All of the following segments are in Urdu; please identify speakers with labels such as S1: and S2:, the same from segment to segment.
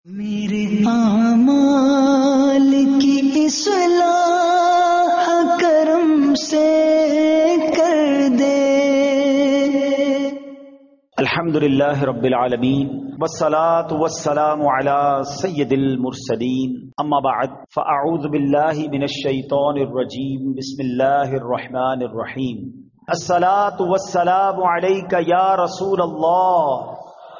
S1: میرے اعمال کی اصلاح کرم سے کر دے۔
S2: الحمدللہ رب العالمین والصلاة والسلام علی سید المرسلین اما بعد فاعوذ باللہ من الشیطان الرجیم بسم اللہ الرحمن الرحیم الصلاة والسلام علیک یا رسول اللہ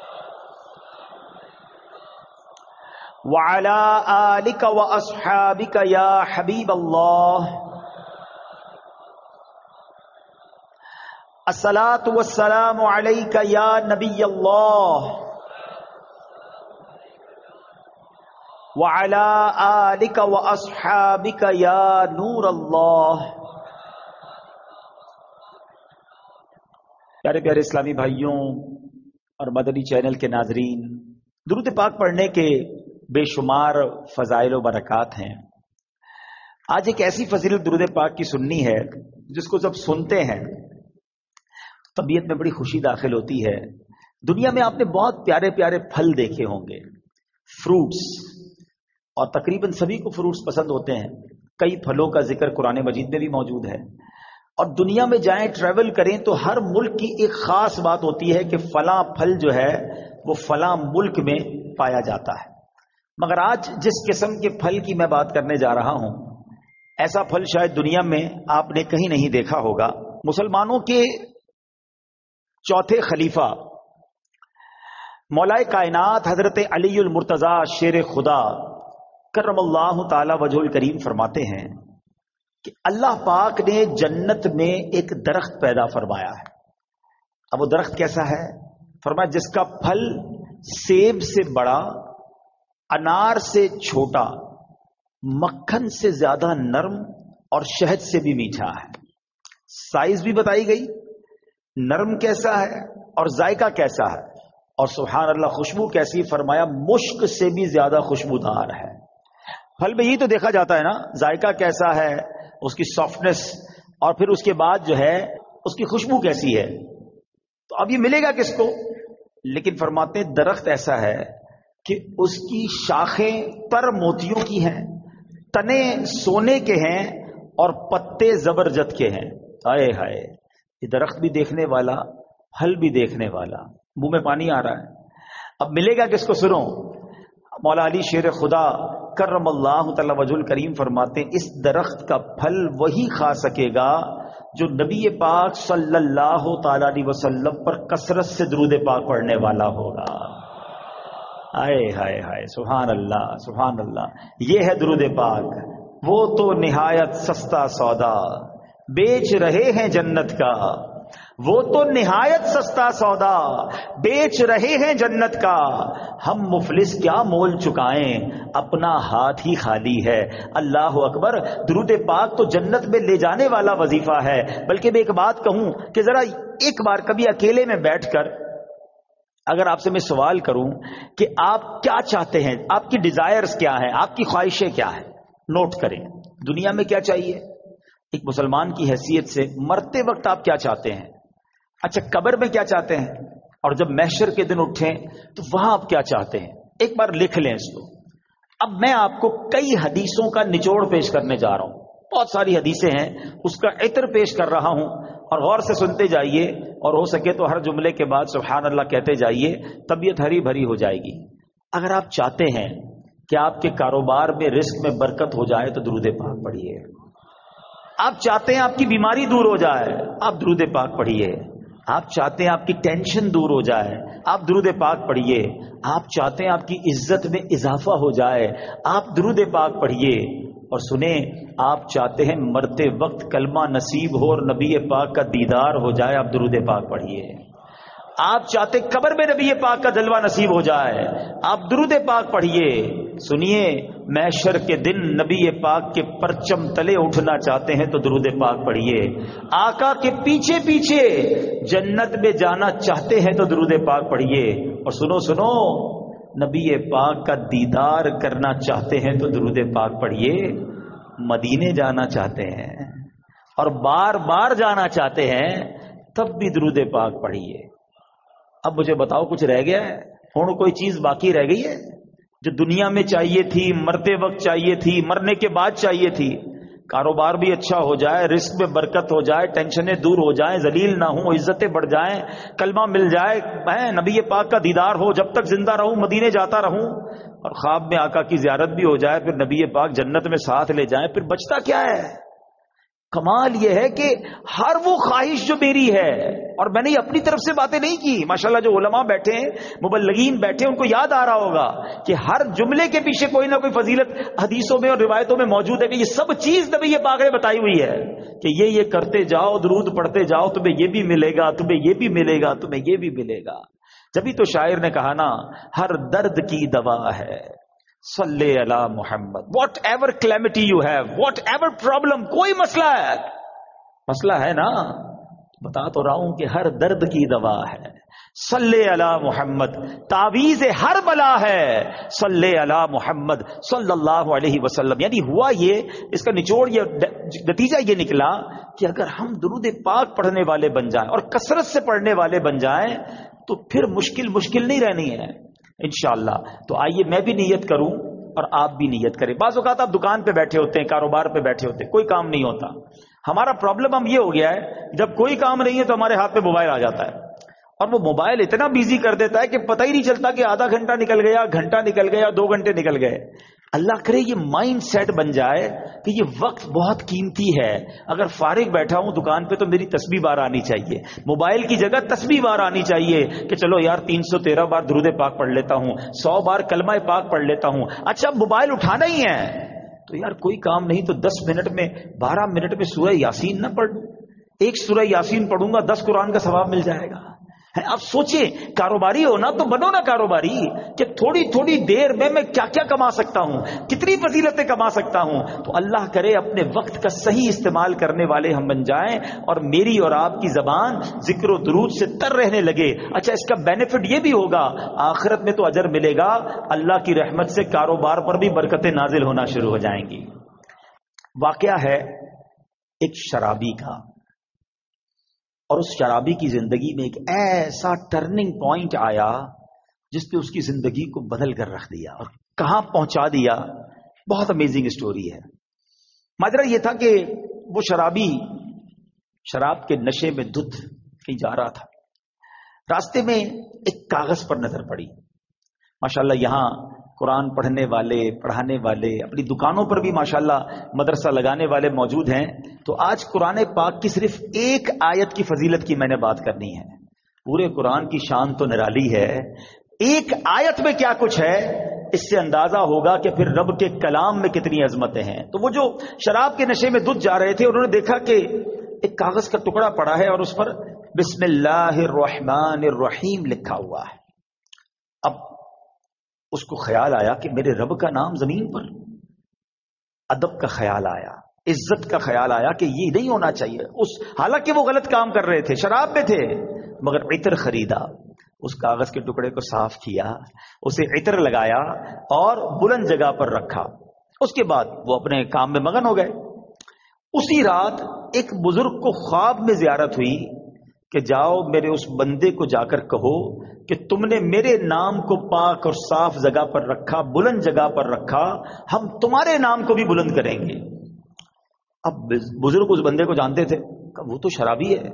S2: وعلى آلك وأصحابك يا حبيب الله الصلاة والسلام عليك يا نبي الله وعلى آلك وأصحابك يا نور الله۔ پیارے پیارے اسلامی بھائیوں اور مدنی چینل کے ناظرین، درود پاک پڑھنے کے بے شمار فضائل و برکات ہیں۔ آج ایک ایسی فضیلت درود پاک کی سننی ہے جس کو جب سنتے ہیں تو طبیعت میں بڑی خوشی داخل ہوتی ہے۔ دنیا میں آپ نے بہت پیارے پیارے پھل دیکھے ہوں گے، فروٹس، اور تقریباً سبھی کو فروٹس پسند ہوتے ہیں۔ کئی پھلوں کا ذکر قرآن مجید میں بھی موجود ہے، اور دنیا میں جائیں ٹریول کریں تو ہر ملک کی ایک خاص بات ہوتی ہے کہ فلاں پھل جو ہے وہ فلاں ملک میں پایا جاتا ہے۔ مگر آج جس قسم کے پھل کی میں بات کرنے جا رہا ہوں، ایسا پھل شاید دنیا میں آپ نے کہیں نہیں دیکھا ہوگا۔ مسلمانوں کے چوتھے خلیفہ مولا کائنات حضرت علی المرتضی شیر خدا کرم اللہ تعالی وجہ الکریم فرماتے ہیں کہ اللہ پاک نے جنت میں ایک درخت پیدا فرمایا ہے۔ اب وہ درخت کیسا ہے؟ فرمایا جس کا پھل سیب سے بڑا، انار سے چھوٹا، مکھن سے زیادہ نرم اور شہد سے بھی میٹھا ہے۔ سائز بھی بتائی گئی، نرم کیسا ہے اور ذائقہ کیسا ہے، اور سبحان اللہ خوشبو کیسی، فرمایا مشک سے بھی زیادہ خوشبودار ہے۔ پھل میں یہی تو دیکھا جاتا ہے نا، ذائقہ کیسا ہے، اس کی سافٹنس، اور پھر اس کے بعد جو ہے اس کی خوشبو کیسی ہے۔ تو اب یہ ملے گا کس کو؟ لیکن فرماتے ہیں درخت ایسا ہے کہ اس کی شاخیں تر موتیوں کی ہیں، تنے سونے کے ہیں، اور پتے زبرجد کے ہیں۔ ہائے ہائے، یہ درخت بھی دیکھنے والا، پھل بھی دیکھنے والا، منہ میں پانی آ رہا ہے۔ اب ملے گا کس کو؟ سنو، مولا علی شیر خدا کرم اللہ تعالی وجہ الکریم فرماتے ہیں اس درخت کا پھل وہی کھا سکے گا جو نبی پاک صلی اللہ تعالی علیہ وسلم پر کثرت سے درود پاک پڑھنے والا ہوگا۔ ہائے ہائے ہائے، سبحان اللہ سبحان اللہ۔ یہ ہے درود پاک، وہ تو نہایت سستا سودا بیچ رہے ہیں جنت کا، وہ تو نہایت سستا سودا بیچ رہے ہیں جنت کا، ہم مفلس کیا مول چکائیں اپنا ہاتھ ہی خالی ہے۔ اللہ اکبر، درود پاک تو جنت میں لے جانے والا وظیفہ ہے۔ بلکہ میں ایک بات کہوں کہ ذرا ایک بار کبھی اکیلے میں بیٹھ کر اگر آپ سے میں سوال کروں کہ آپ کیا چاہتے ہیں، آپ کی ڈیزائرز کیا ہیں، آپ کی خواہشیں کیا ہیں، نوٹ کریں۔ دنیا میں کیا چاہیے ایک مسلمان کی حیثیت سے؟ مرتے وقت آپ کیا چاہتے ہیں؟ اچھا، قبر میں کیا چاہتے ہیں؟ اور جب محشر کے دن اٹھیں تو وہاں آپ کیا چاہتے ہیں؟ ایک بار لکھ لیں اس کو۔ اب میں آپ کو کئی حدیثوں کا نچوڑ پیش کرنے جا رہا ہوں، بہت ساری حدیثیں ہیں، اس کا عطر پیش کر رہا ہوں، اور غور سے سنتے جائیے، اور ہو سکے تو ہر جملے کے بعد سبحان اللہ کہتے جائیے، طبیعت ہری بھری ہو جائے گی۔ اگر آپ چاہتے ہیں کہ آپ کے کاروبار میں رزق میں برکت ہو جائے تو درود پاک پڑھیے۔ آپ چاہتے ہیں آپ کی بیماری دور ہو جائے، آپ درود پاک پڑھیے۔ آپ چاہتے ہیں آپ کی ٹینشن دور ہو جائے، آپ درود پاک پڑھیے۔ آپ چاہتے ہیں آپ کی عزت میں اضافہ ہو جائے، آپ درود پاک پڑھیے۔ اور سنیں، آپ چاہتے ہیں مرتے وقت کلمہ نصیب ہو اور نبی پاک کا دیدار ہو جائے، آپ درود پاک پڑھیے۔ آپ چاہتے قبر میں نبی پاک کا جلوہ نصیب ہو جائے، آپ درود پاک پڑھیے۔ سنیے، محشر کے دن نبی پاک کے پرچم تلے اٹھنا چاہتے ہیں تو درود پاک پڑھیے۔ آقا کے پیچھے پیچھے جنت میں جانا چاہتے ہیں تو درود پاک پڑھیے۔ اور سنو سنو، نبی پاک کا دیدار کرنا چاہتے ہیں تو درود پاک پڑھیے۔ مدینے جانا چاہتے ہیں اور بار بار جانا چاہتے ہیں تب بھی درود پاک پڑھیے۔ اب مجھے بتاؤ کچھ رہ گیا ہے؟ کوئی چیز باقی رہ گئی ہے؟ جو دنیا میں چاہیے تھی، مرتے وقت چاہیے تھی، مرنے کے بعد چاہیے تھی. کاروبار بھی اچھا ہو جائے، رزق میں برکت ہو جائے، ٹینشنیں دور ہو جائیں، ذلیل نہ ہوں، عزتیں بڑھ جائیں، کلمہ مل جائے، میں نبی پاک کا دیدار ہو، جب تک زندہ رہوں مدینے جاتا رہوں، اور خواب میں آقا کی زیارت بھی ہو جائے، پھر نبی پاک جنت میں ساتھ لے جائیں، پھر بچتا کیا ہے؟ کمال یہ ہے کہ ہر وہ خواہش جو میری ہے، اور میں نے اپنی طرف سے باتیں نہیں کی، ماشاءاللہ جو علماء بیٹھے ہیں، مبلغین بیٹھے ہیں، ان کو یاد آ رہا ہوگا کہ ہر جملے کے پیچھے کوئی نہ کوئی فضیلت حدیثوں میں اور روایتوں میں موجود ہے، کہ یہ سب چیز نبی پاک نے بتائی ہوئی ہے کہ یہ کرتے جاؤ، درود پڑھتے جاؤ، تمہیں یہ بھی ملے گا، تمہیں یہ بھی ملے گا، تمہیں یہ بھی ملے گا. جبھی تو شاعر نے کہا نا، ہر درد کی دوا ہے صلی علی محمد. Whatever calamity you have, whatever problem, کوئی مسئلہ ہے نا، بتا تو رہا ہوں کہ ہر درد کی دوا ہے صلی علی محمد. تعویذ ہر بلا ہے صلی علی محمد صلی اللہ علیہ وسلم. یعنی ہوا یہ، اس کا نچوڑ یہ، نتیجہ یہ نکلا کہ اگر ہم درود پاک پڑھنے والے بن جائیں اور کثرت سے پڑھنے والے بن جائیں تو پھر مشکل نہیں رہنی ہے انشاءاللہ. تو آئیے میں بھی نیت کروں اور آپ بھی نیت کریں. بعض اوقات آپ دکان پہ بیٹھے ہوتے ہیں، کاروبار پہ بیٹھے ہوتے ہیں، کوئی کام نہیں ہوتا. ہمارا پرابلم ہم یہ ہو گیا ہے، جب کوئی کام نہیں ہے تو ہمارے ہاتھ پہ موبائل آ جاتا ہے، اور وہ موبائل اتنا بیزی کر دیتا ہے کہ پتہ ہی نہیں چلتا کہ آدھا گھنٹہ نکل گیا، گھنٹہ نکل گیا، 2 گھنٹے نکل گئے. اللہ کرے یہ مائنڈ سیٹ بن جائے کہ یہ وقت بہت قیمتی ہے. اگر فارغ بیٹھا ہوں دکان پہ تو میری تسبیح بار آنی چاہیے، موبائل کی جگہ تسبیح بار آنی چاہیے کہ چلو یار 313 بار درود پاک پڑھ لیتا ہوں، 100 بار کلمہ پاک پڑھ لیتا ہوں. اچھا موبائل اٹھانا ہی ہے تو یار کوئی کام نہیں تو 10 منٹ میں 12 منٹ میں سورہ یاسین نہ پڑھ، ایک سورہ یاسین پڑھوں گا 10 قرآن کا ثواب مل جائے گا. اب سوچیں، کاروباری ہو نا تو بنو نا کاروباری کہ تھوڑی دیر میں کیا کیا کما سکتا ہوں، کتنی فضیلتیں کما سکتا ہوں. تو اللہ کرے اپنے وقت کا صحیح استعمال کرنے والے ہم بن جائیں اور میری اور آپ کی زبان ذکر و درود سے تر رہنے لگے. اچھا اس کا بینیفٹ یہ بھی ہوگا، آخرت میں تو اجر ملے گا، اللہ کی رحمت سے کاروبار پر بھی برکتیں نازل ہونا شروع ہو جائیں گی. واقعہ ہے ایک شرابی کا، اور اس شرابی کی زندگی میں ایک ایسا ٹرننگ پوائنٹ آیا جس پہ اس کی زندگی کو بدل کر رکھ دیا اور کہاں پہنچا دیا. بہت امیزنگ اسٹوری ہے. ماجرا یہ تھا کہ وہ شرابی شراب کے نشے میں دھت کہیں جا رہا تھا، راستے میں ایک کاغذ پر نظر پڑی. ماشاءاللہ یہاں قرآن پڑھنے والے، پڑھانے والے، اپنی دکانوں پر بھی ماشاءاللہ مدرسہ لگانے والے موجود ہیں. تو آج قرآن پاک کی صرف ایک آیت کی فضیلت کی میں نے بات کرنی ہے. پورے قرآن کی شان تو نرالی ہے، ایک آیت میں کیا کچھ ہے اس سے اندازہ ہوگا کہ پھر رب کے کلام میں کتنی عظمتیں ہیں. تو وہ جو شراب کے نشے میں دھت جا رہے تھے، انہوں نے دیکھا کہ ایک کاغذ کا ٹکڑا پڑا ہے اور اس پر بسم اللہ الرحمن الرحیم لکھا ہوا ہے. اب اس کو خیال آیا کہ میرے رب کا نام زمین پر، ادب کا خیال آیا، عزت کا خیال آیا کہ یہ نہیں ہونا چاہیے. حالانکہ وہ غلط کام کر رہے تھے، شراب میں تھے، مگر عطر خریدا، اس کاغذ کے ٹکڑے کو صاف کیا، اسے عطر لگایا اور بلند جگہ پر رکھا. اس کے بعد وہ اپنے کام میں مگن ہو گئے. اسی رات ایک بزرگ کو خواب میں زیارت ہوئی کہ جاؤ میرے اس بندے کو جا کر کہو کہ تم نے میرے نام کو پاک اور صاف جگہ پر رکھا، بلند جگہ پر رکھا، ہم تمہارے نام کو بھی بلند کریں گے. اب بزرگ اس بندے کو جانتے تھے کہ وہ تو شرابی ہے،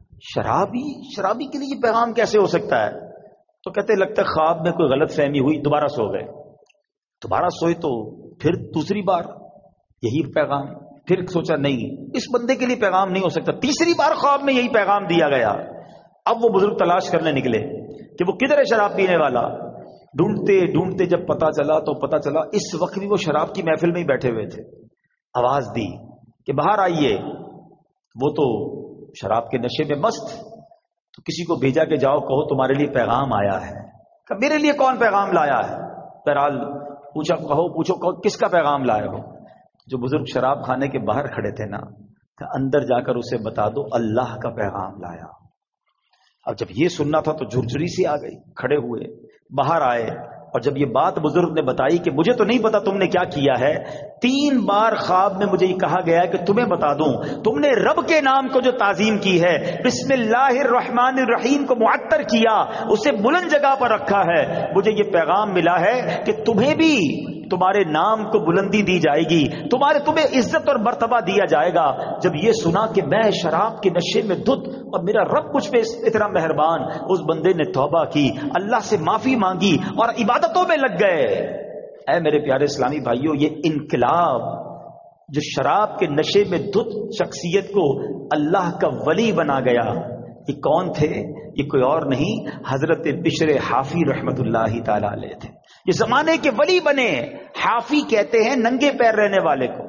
S2: شرابی کے لیے یہ پیغام کیسے ہو سکتا ہے؟ تو کہتے لگتا ہے خواب میں کوئی غلط فہمی ہوئی، دوبارہ سو گئے. دوبارہ سوئے تو پھر دوسری بار یہی پیغام، پھر سوچا نہیں اس بندے کے لیے پیغام نہیں ہو سکتا، تیسری بار خواب میں یہی پیغام دیا گیا. اب وہ بزرگ تلاش کرنے نکلے کہ وہ کدھر ہے شراب پینے والا. ڈھونڈتے ڈھونڈتے جب پتا چلا اس وقت بھی وہ شراب کی محفل میں ہی بیٹھے ہوئے تھے. آواز دی کہ باہر آئیے. وہ تو شراب کے نشے میں مست، تو کسی کو بھیجا کہ جاؤ کہو تمہارے لیے پیغام آیا ہے. کہ میرے لیے کون پیغام لایا ہے؟ بہرحال پوچھو کس کا پیغام لائے ہو؟ جو بزرگ شراب خانے کے باہر کھڑے تھے نا، کہ اندر جا کر اسے بتا دو اللہ کا پیغام لایا. اب جب یہ سننا تھا تو جھرجھری سی آ گئی، کھڑے ہوئے، باہر آئے، اور جب یہ بات بزرگ نے بتائی کہ مجھے تو نہیں پتا تم نے کیا کیا ہے، 3 بار خواب میں مجھے یہ کہا گیا کہ تمہیں بتا دوں تم نے رب کے نام کو جو تعظیم کی ہے، بسم اللہ الرحمن الرحیم کو معطر کیا، اسے بلند جگہ پر رکھا ہے، مجھے یہ پیغام ملا ہے کہ تمہیں بھی تمہارے نام کو بلندی دی جائے گی، تمہیں عزت اور مرتبہ دیا جائے گا۔ جب یہ سنا کہ میں شراب کے نشے میں دھت اور میرا رب مجھ پہ اتنا مہربان، اس بندے نے توبہ کی، اللہ سے معافی مانگی اور عبادتوں میں لگ گئے۔ اے میرے پیارے اسلامی بھائیوں، یہ انقلاب جو شراب کے نشے میں دھت شخصیت کو اللہ کا ولی بنا گیا، یہ کون تھے؟ یہ کوئی اور نہیں، حضرت بشر حافی رحمت اللہ تعالی علیہ تھے۔ یہ زمانے کے ولی بنے۔ حافی کہتے ہیں ننگے پیر رہنے والے کو۔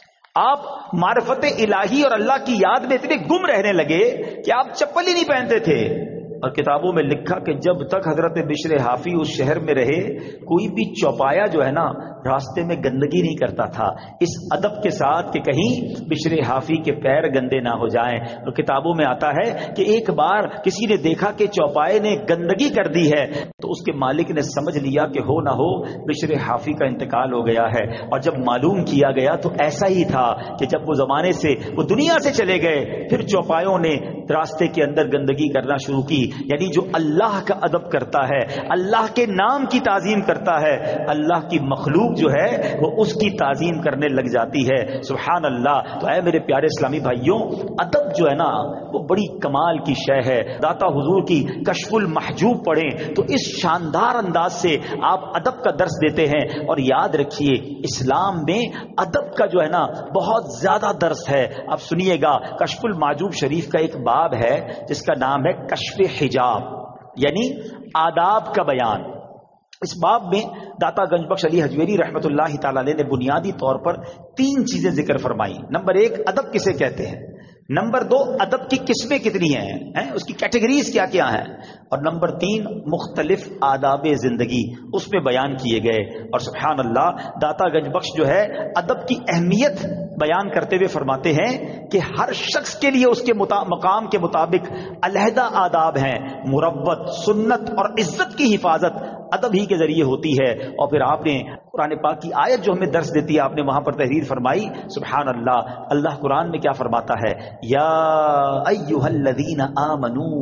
S2: آپ معرفت الہی اور اللہ کی یاد میں اتنے گم رہنے لگے کہ آپ چپل ہی نہیں پہنتے تھے۔ اور کتابوں میں لکھا کہ جب تک حضرت بشر حافی اس شہر میں رہے، کوئی بھی چوپایا جو ہے نا راستے میں گندگی نہیں کرتا تھا، اس ادب کے ساتھ کہ کہیں بشر حافی کے پیر گندے نہ ہو جائیں۔ اور کتابوں میں آتا ہے کہ ایک بار کسی نے دیکھا کہ چوپائے نے گندگی کر دی ہے، تو اس کے مالک نے سمجھ لیا کہ ہو نہ ہو بشر حافی کا انتقال ہو گیا ہے۔ اور جب معلوم کیا گیا تو ایسا ہی تھا کہ جب وہ زمانے سے وہ دنیا سے چلے گئے، پھر چوپایوں نے راستے کے اندر گندگی کرنا شروع کی۔ یعنی جو اللہ کا ادب کرتا ہے، اللہ کے نام کی تعظیم کرتا ہے، اللہ کی مخلوق جو ہے وہ اس کی تعظیم کرنے لگ جاتی ہے۔ سبحان اللہ۔ تو اے میرے پیارے اسلامی بھائیوں، ادب جو ہے نا وہ بڑی کمال کی شے ہے۔ داتا حضور کی کشف المحجوب پڑھیں تو اس شاندار انداز سے آپ ادب کا درس دیتے ہیں۔ اور یاد رکھیے اسلام میں ادب کا جو ہے نا بہت زیادہ درس ہے۔ اب سنیے گا، کشف المحجوب شریف کا ایک باب ہے جس کا نام ہے کشف حجاب، یعنی آداب کا بیان۔ اس باب میں داتا گنج بخش علی حجویری رحمت اللہ تعالی علیہ نے بنیادی طور پر 3 چیزیں ذکر فرمائی۔ نمبر 1 ادب کسے کہتے ہیں، نمبر 2 ادب کی قسمیں کتنی ہیں، اس کی کیٹیگریز کیا کیا ہیں، اور نمبر 3 مختلف آداب زندگی اس میں بیان کیے گئے۔ اور سبحان اللہ، داتا گنج بخش جو ہے ادب کی اہمیت بیان کرتے ہوئے فرماتے ہیں کہ ہر شخص کے لیے اس کے مقام کے مطابق علیحدہ آداب ہیں۔ مروت، سنت اور عزت کی حفاظت ادب ہی کے ذریعے ہوتی ہے۔ اور پھر آپ نے قرآن پاک کی آیت جو ہمیں درس دیتی ہے، آپ نے وہاں پر تحریر فرمائی۔ سبحان اللہ، اللہ قرآن میں کیا فرماتا ہے، یا ایھا الذین آمنوا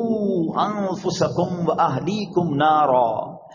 S2: قوا انفسکم واہلیکم نارا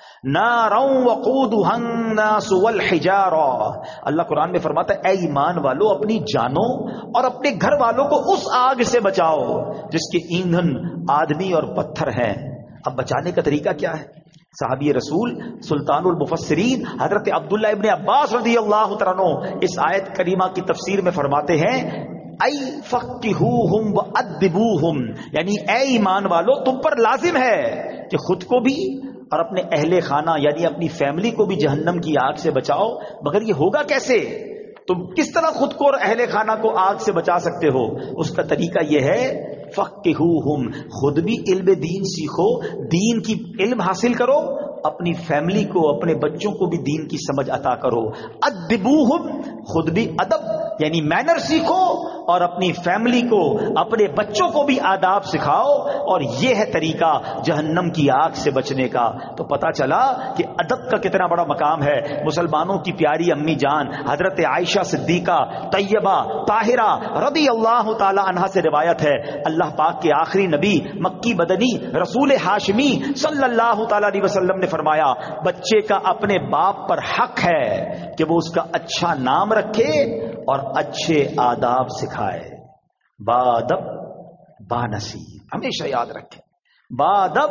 S2: وقودھا الناس والحجارہ۔ اللہ قرآن میں فرماتا ہے اے ایمان والو، اپنی جانوں اور اپنے گھر والوں کو اس آگ سے بچاؤ جس کے ایندھن آدمی اور پتھر ہیں۔ اب بچانے کا طریقہ کیا ہے؟ صحابی رسول سلطان المفسرین حضرت عبداللہ ابن عباس رضی اللہ تعالیٰ عنہ اس آیت کریمہ کی تفسیر میں فرماتے ہیں ای فقہوہم وادبوہم، یعنی اے ایمان والو تم پر لازم ہے کہ خود کو بھی اور اپنے اہل خانہ یعنی اپنی فیملی کو بھی جہنم کی آگ سے بچاؤ۔ مگر یہ ہوگا کیسے؟ تم کس طرح خود کو اور اہل خانہ کو آگ سے بچا سکتے ہو؟ اس کا طریقہ یہ ہے فقہوہم، خود بھی علم دین سیکھو، دین کی علم حاصل کرو، اپنی فیملی کو اپنے بچوں کو بھی دین کی سمجھ عطا کرو۔ ادبوہم، خود بھی ادب یعنی مینر سیکھو اور اپنی فیملی کو اپنے بچوں کو بھی آداب سکھاؤ، اور یہ ہے طریقہ جہنم کی آگ سے بچنے کا۔ تو پتہ چلا کہ ادب کا کتنا بڑا مقام ہے۔ مسلمانوں کی پیاری امی جان حضرت عائشہ صدیقہ طیبہ طاہرہ رضی اللہ تعالی عنہا سے روایت ہے، اللہ پاک کے آخری نبی مکی مدنی رسول ہاشمی صلی اللہ تعالی علیہ وسلم نے فرمایا بچے کا اپنے باپ پر حق ہے کہ وہ اس کا اچھا نام رکھے اور اچھے آداب سکھائے۔ بادب بانصیب، ہمیشہ یاد رکھیں، بادب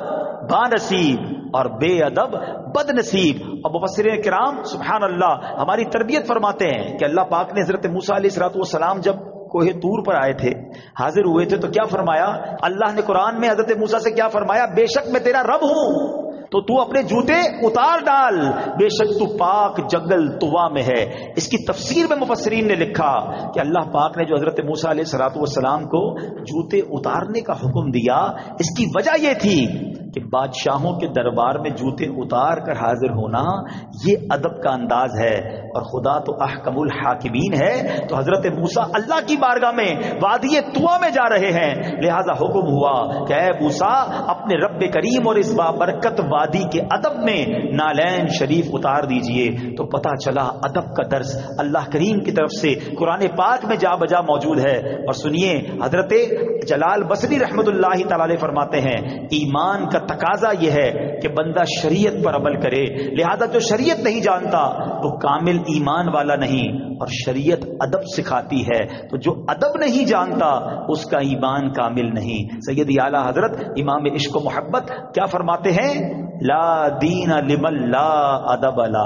S2: بانصیب اور بے ادب بد نصیب۔ اور مفسرین کرام سبحان اللہ ہماری تربیت فرماتے ہیں کہ اللہ پاک نے حضرت موسیٰ علیہ الصلوۃ والسلام جب کوہ طور پر آئے تھے، حاضر ہوئے تھے، تو کیا فرمایا؟ اللہ نے قرآن میں حضرت موسیٰ سے کیا فرمایا؟ بے شک میں تیرا رب ہوں تو اپنے جوتے اتار ڈال، بے شک تو پاک جنگل طوا میں ہے۔ اس کی تفسیر میں مفسرین نے لکھا کہ اللہ پاک نے جو حضرت موسیٰ علیہ الصلوۃ والسلام کو جوتے اتارنے کا حکم دیا، اس کی وجہ یہ تھی کہ بادشاہوں کے دربار میں جوتے اتار کر حاضر ہونا یہ ادب کا انداز ہے۔ اور خدا تو احکم الحاکمین ہے. تو حضرت موسیٰ اللہ کی بارگاہ میں وادی طویٰ میں جا رہے ہیں، لہذا حکم ہوا کہ اے موسیٰ اپنے رب کریم اور اس بابرکت وادی کے ادب میں نالین شریف اتار دیجئے. تو پتہ چلا ادب کا درس اللہ کریم کی طرف سے قرآن پاک میں جا بجا موجود ہے. اور سنیے، حضرت جلال بصری رحمت اللہ تعالی فرماتے ہیں ایمان کا تقاضا یہ ہے کہ بندہ شریعت پر عمل کرے، لہذا جو شریعت نہیں جانتا وہ کامل ایمان والا نہیں، اور شریعت ادب سکھاتی ہے، تو جو ادب نہیں جانتا اس کا ایمان کامل نہیں. سیدی اعلیٰ حضرت امام عشق و محبت کیا فرماتے ہیں؟ لا دین لمن لا ادب لا.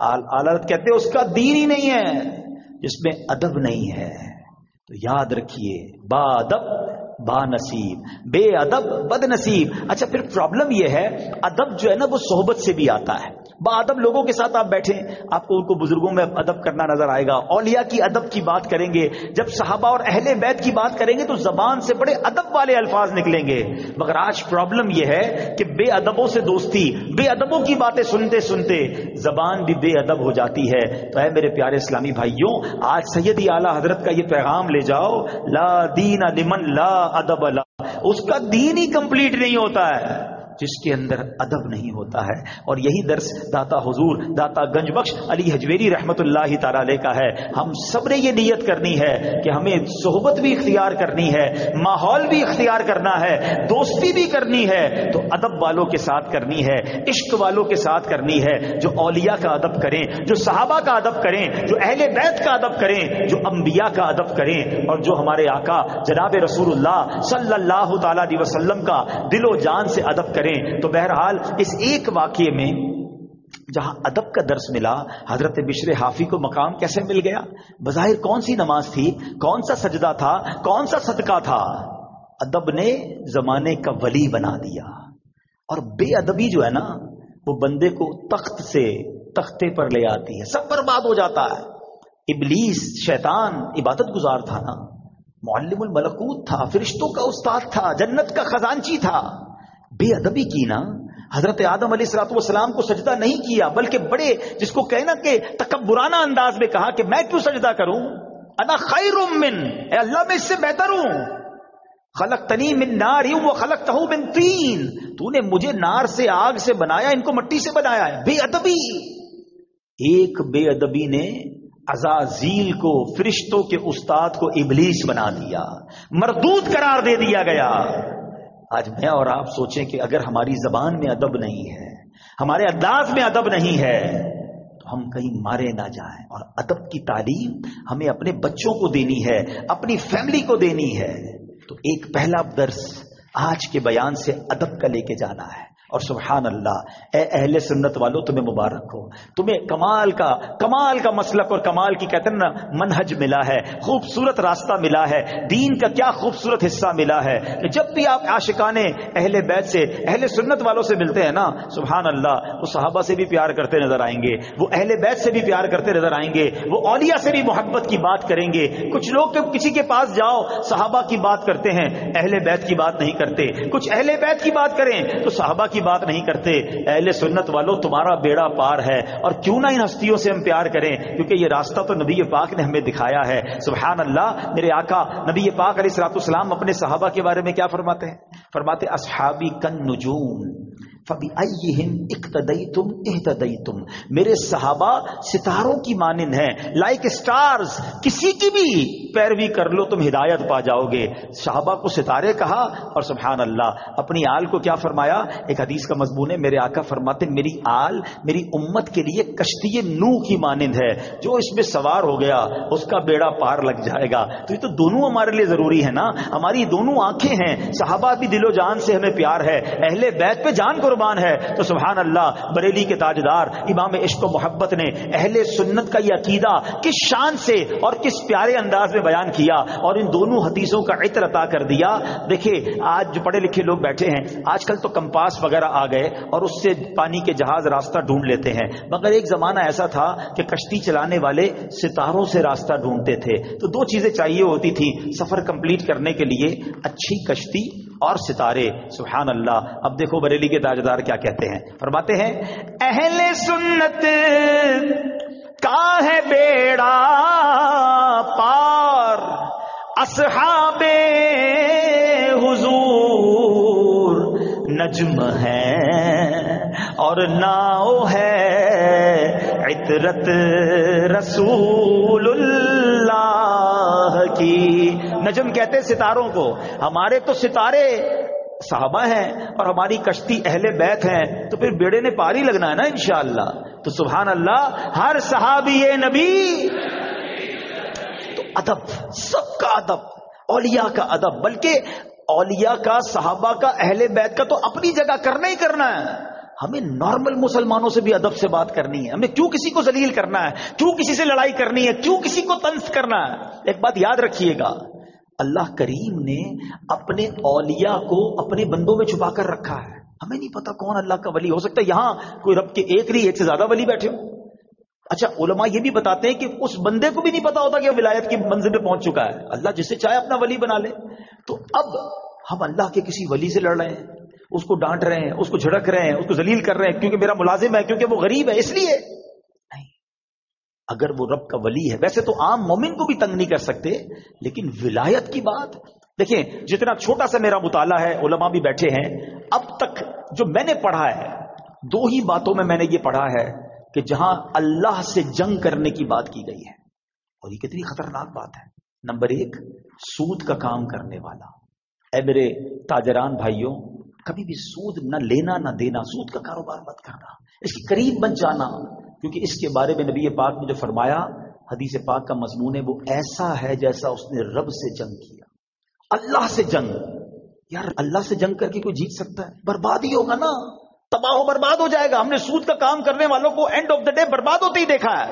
S2: حضرت کہتے ہیں اس کا دین ہی نہیں ہے جس میں ادب نہیں ہے. تو یاد رکھیے، با ادب با نصیب، بے ادب بد نصیب. اچھا پھر پرابلم یہ ہے ادب جو ہے نا وہ صحبت سے بھی آتا ہے. با ادب لوگوں کے ساتھ آپ بیٹھیں، آپ کو ان کو بزرگوں میں ادب کرنا نظر آئے گا، اولیاء کی ادب کی بات کریں گے، جب صحابہ اور اہل بیت کی بات کریں گے تو زبان سے بڑے ادب والے الفاظ نکلیں گے. مگر آج پرابلم یہ ہے کہ بے ادبوں سے دوستی، بے ادبوں کی باتیں سنتے سنتے زبان بھی بے ادب ہو جاتی ہے. تو اے میرے پیارے اسلامی بھائیوں، آج سیدی اعلیٰ حضرت کا یہ پیغام لے جاؤ، لا دین لمن لا ادب لا. اس کا دین ہی کمپلیٹ نہیں ہوتا ہے جس کے اندر ادب نہیں ہوتا ہے. اور یہی درس داتا حضور داتا گنج بخش علی حجویری رحمت اللہ تعالی علیہ کا ہے. ہم سب نے یہ نیت کرنی ہے کہ ہمیں صحبت بھی اختیار کرنی ہے، ماحول بھی اختیار کرنا ہے، دوستی بھی کرنی ہے تو ادب والوں کے ساتھ کرنی ہے، عشق والوں کے ساتھ کرنی ہے، جو اولیاء کا ادب کریں، جو صحابہ کا ادب کریں، جو اہل بیت کا ادب کریں، جو انبیاء کا ادب کریں، اور جو ہمارے آقا جناب رسول اللہ صلی اللہ تعالی علیہ وسلم کا دل و جان سے ادب کریں. تو بہرحال اس ایک واقعے میں جہاں ادب کا درس ملا، حضرت بشر حافی کو مقام کیسے مل گیا؟ بظاہر کون سی نماز تھی، کون سا سجدہ تھا، کون سا صدقہ تھا، ادب نے زمانے کا ولی بنا دیا. اور بے ادبی جو ہے نا وہ بندے کو تخت سے تختے پر لے آتی ہے، سب برباد ہو جاتا ہے. ابلیس شیطان عبادت گزار تھا نا، معلم الملکوت تھا، فرشتوں کا استاد تھا، جنت کا خزانچی تھا. بے ادبی کی نا، حضرت آدم علیہ الصلوۃ والسلام کو سجدہ نہیں کیا، بلکہ بڑے جس کو کہنا کہ تکبرانہ انداز میں کہا کہ میں کیوں سجدہ کروں، انا خیر من، اے اللہ میں اس سے بہتر ہوں. خلقتنی من نار وخلقتہ من طین، تو نے مجھے نار سے آگ سے بنایا، ان کو مٹی سے بنایا ہے. بے ادبی، ایک بے ادبی نے عزازیل کو، فرشتوں کے استاد کو ابلیس بنا دیا، مردود قرار دے دیا گیا. آج میں اور آپ سوچیں کہ اگر ہماری زبان میں ادب نہیں ہے، ہمارے انداز میں ادب نہیں ہے تو ہم کہیں مارے نہ جائیں. اور ادب کی تعلیم ہمیں اپنے بچوں کو دینی ہے، اپنی فیملی کو دینی ہے. تو ایک پہلا درس آج کے بیان سے ادب کا لے کے جانا ہے. اور سبحان اللہ، اے اہل سنت والوں تمہیں مبارک ہو، تمہیں کمال کا مسلک اور کمال کی کہتے ہیں نا منہج ملا ہے، خوبصورت راستہ ملا ہے، دین کا کیا خوبصورت حصہ ملا ہے کہ جب بھی آپ عاشقان اہل بیت سے، اہل سنت والوں سے ملتے ہیں نا، سبحان اللہ، وہ صحابہ سے بھی پیار کرتے نظر آئیں گے، وہ اہل بیت سے بھی پیار کرتے نظر آئیں گے، وہ اولیاء سے بھی محبت کی بات کریں گے. کچھ لوگ تو کسی کے پاس جاؤ صحابہ کی بات کرتے ہیں، اہل بیت کی بات نہیں کرتے، کچھ اہل بیت کی بات کریں تو صحابہ کی بات نہیں کرتے. اہل سنت والوں تمہارا بیڑا پار ہے، اور کیوں نہ ان ہستیوں سے ہم پیار کریں، کیونکہ یہ راستہ تو نبی پاک نے ہمیں دکھایا ہے. سبحان اللہ. میرے آقا نبی پاک علیہ الصلوۃ والسلام اپنے صحابہ کے بارے میں کیا فرماتے ہیں؟ فرماتے اصحابی کن نجوم فبأیہم اقتدیتم اہتدیتم، میرے صحابہ ستاروں کی مانند ہیں، لائک اسٹارز، کسی کی بھی پیروی کر لو تم ہدایت پا جاؤ گے. صحابہ کو ستارے کہا، اور سبحان اللہ اپنی آل کو کیا فرمایا؟ ایک حدیث کا مضمون ہے، میرے آقا فرماتے میری آل میری امت کے لیے کشتی نوح کی مانند ہے، جو اس میں سوار ہو گیا اس کا بیڑا پار لگ جائے گا. تو یہ تو دونوں ہمارے لیے ضروری ہے نا، ہماری دونوں آنکھیں ہیں، صحابہ بھی دل و جان سے ہمیں پیار ہے، اہل بیت پہ جان قربان ہے. تو سبحان اللہ بریلی کے تاجدار امام عشق و محبت نے اہل سنت کا یہ عقیدہ کس شان سے اور کس پیارے انداز میں بیان کیا، اور ان دونوں حدیثوں کا عطر عطا کر دیا. دیکھیں آج جو پڑھے لکھے لوگ بیٹھے ہیں، آج کل تو کمپاس وغیرہ آ گئے اور اس سے پانی کے جہاز راستہ ڈھونڈ لیتے ہیں، مگر ایک زمانہ ایسا تھا کہ کشتی چلانے والے ستاروں سے راستہ ڈھونڈتے تھے. تو دو چیزیں چاہیے ہوتی تھی سفر کمپلیٹ کرنے کے لیے، اچھی کشتی اور ستارے. سبحان اللہ. اب دیکھو بریلی کے تاجدار کیا کہتے ہیں، فرماتے ہیں اہل سنت کا ہے نجم ہے اور ناؤ ہے عطرت رسول اللہ کی. نجم کہتے ہیں ستاروں کو. ہمارے تو ستارے صحابہ ہیں اور ہماری کشتی اہل بیت ہیں, تو پھر بیڑے نے پار ہی لگنا ہے نا انشاءاللہ. تو سبحان اللہ, ہر صحابی نبی. تو ادب, سب کا ادب, اولیاء کا ادب, بلکہ اولیاء کا, صحابہ کا, اہل بیت کا تو اپنی جگہ کرنا ہی کرنا ہے. ہمیں نارمل مسلمانوں سے بھی ادب سے بات کرنی ہے. ہمیں کیوں کسی کو ذلیل کرنا ہے, کیوں کسی سے لڑائی کرنی ہے, کیوں کسی کو طنز کرنا ہے. ایک بات یاد رکھیے گا, اللہ کریم نے اپنے اولیاء کو اپنے بندوں میں چھپا کر رکھا ہے. ہمیں نہیں پتا کون اللہ کا ولی. ہو سکتا ہے یہاں کوئی رب کے ایک نہیں, ایک سے زیادہ ولی بیٹھے ہو. اچھا, علماء یہ بھی بتاتے ہیں کہ اس بندے کو بھی نہیں پتا ہوتا کہ وہ ولایت کی منزل پہ پہنچ چکا ہے. اللہ جسے چاہے اپنا ولی بنا لے. تو اب ہم اللہ کے کسی ولی سے لڑ رہے ہیں, اس کو ڈانٹ رہے ہیں, اس کو جھڑک رہے ہیں, اس کو ذلیل کر رہے ہیں کیونکہ میرا ملازم ہے, کیونکہ وہ غریب ہے, اس لیے نہیں. اگر وہ رب کا ولی ہے, ویسے تو عام مومن کو بھی تنگ نہیں کر سکتے, لیکن ولایت کی بات دیکھیں. جتنا چھوٹا سا میرا مطالعہ ہے, علماء بھی بیٹھے ہیں, اب تک جو میں نے پڑھا ہے, دو ہی باتوں میں نے یہ پڑھا ہے کہ جہاں اللہ سے جنگ کرنے کی بات کی گئی ہے, اور یہ کتنی خطرناک بات ہے. نمبر 1, سود کا کام کرنے والا. اے میرے تاجران بھائیوں, کبھی بھی سود نہ لینا نہ دینا, سود کا کاروبار مت کرنا, اس کے قریب مت جانا, کیونکہ اس کے بارے میں نبی پاک نے جو فرمایا, حدیث پاک کا مضمون ہے, وہ ایسا ہے جیسا اس نے رب سے جنگ کیا. اللہ سے جنگ, یار اللہ سے جنگ کر کے کوئی جیت سکتا ہے؟ برباد ہی ہوگا نا, تباہ و برباد ہو جائے گا. ہم نے سود کا کام کرنے والوں کو اینڈ آف دا ڈے برباد ہوتے ہی دیکھا ہے.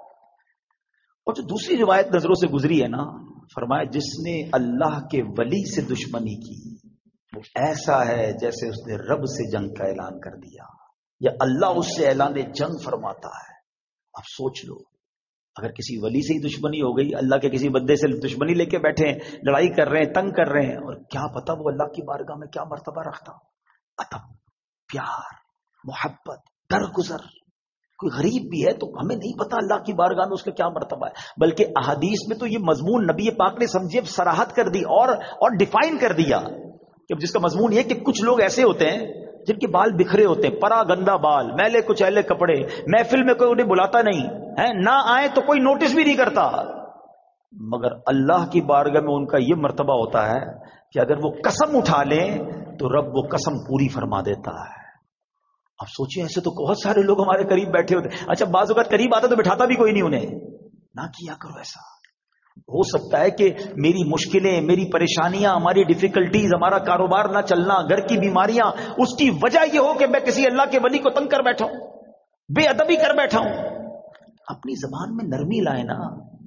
S2: اور جو دوسری روایت نظروں سے گزری ہے نا, فرمایا جس نے اللہ کے ولی سے دشمنی کی, وہ ایسا ہے جیسے اس نے رب سے جنگ کا اعلان کر دیا, یا اللہ اس سے اعلان جنگ فرماتا ہے. اب سوچ لو, اگر کسی ولی سے ہی دشمنی ہو گئی, اللہ کے کسی بندے سے دشمنی لے کے بیٹھے ہیں, لڑائی کر رہے ہیں, تنگ کر رہے ہیں, اور کیا پتا وہ اللہ کی بارگاہ میں کیا مرتبہ رکھتا. ادب, پیار, محبت, درگزر. کوئی غریب بھی ہے تو ہمیں نہیں پتا اللہ کی بارگاہ میں اس کا کیا مرتبہ ہے. بلکہ احادیث میں تو یہ مضمون نبی پاک نے سمجھے صراحت کر دی اور ڈیفائن کر دیا, کہ جس کا مضمون یہ کہ کچھ لوگ ایسے ہوتے ہیں جن کے بال بکھرے ہوتے ہیں, پرا گندا بال, میلے کچیلے کپڑے, محفل میں کوئی انہیں بلاتا نہیں ہے, نہ آئے تو کوئی نوٹس بھی نہیں کرتا, مگر اللہ کی بارگاہ میں ان کا یہ مرتبہ ہوتا ہے کہ اگر وہ قسم اٹھا لیں تو رب وہ قسم پوری فرما دیتا ہے. اب سوچیں, ایسے تو بہت سارے لوگ ہمارے قریب بیٹھے ہوتے. اچھا, بعض اوقات قریب آتا تو بٹھاتا بھی کوئی نہیں انہیں. نہ کیا کرو ایسا. ہو سکتا ہے کہ میری مشکلیں, میری پریشانیاں, ہماری ڈیفیکلٹیز, ہمارا کاروبار نہ چلنا, گھر کی بیماریاں, اس کی وجہ یہ ہو کہ میں کسی اللہ کے ولی کو تنگ کر بیٹھا ہوں, بے ادبی کر بیٹھا ہوں. اپنی زبان میں نرمی لائے نا.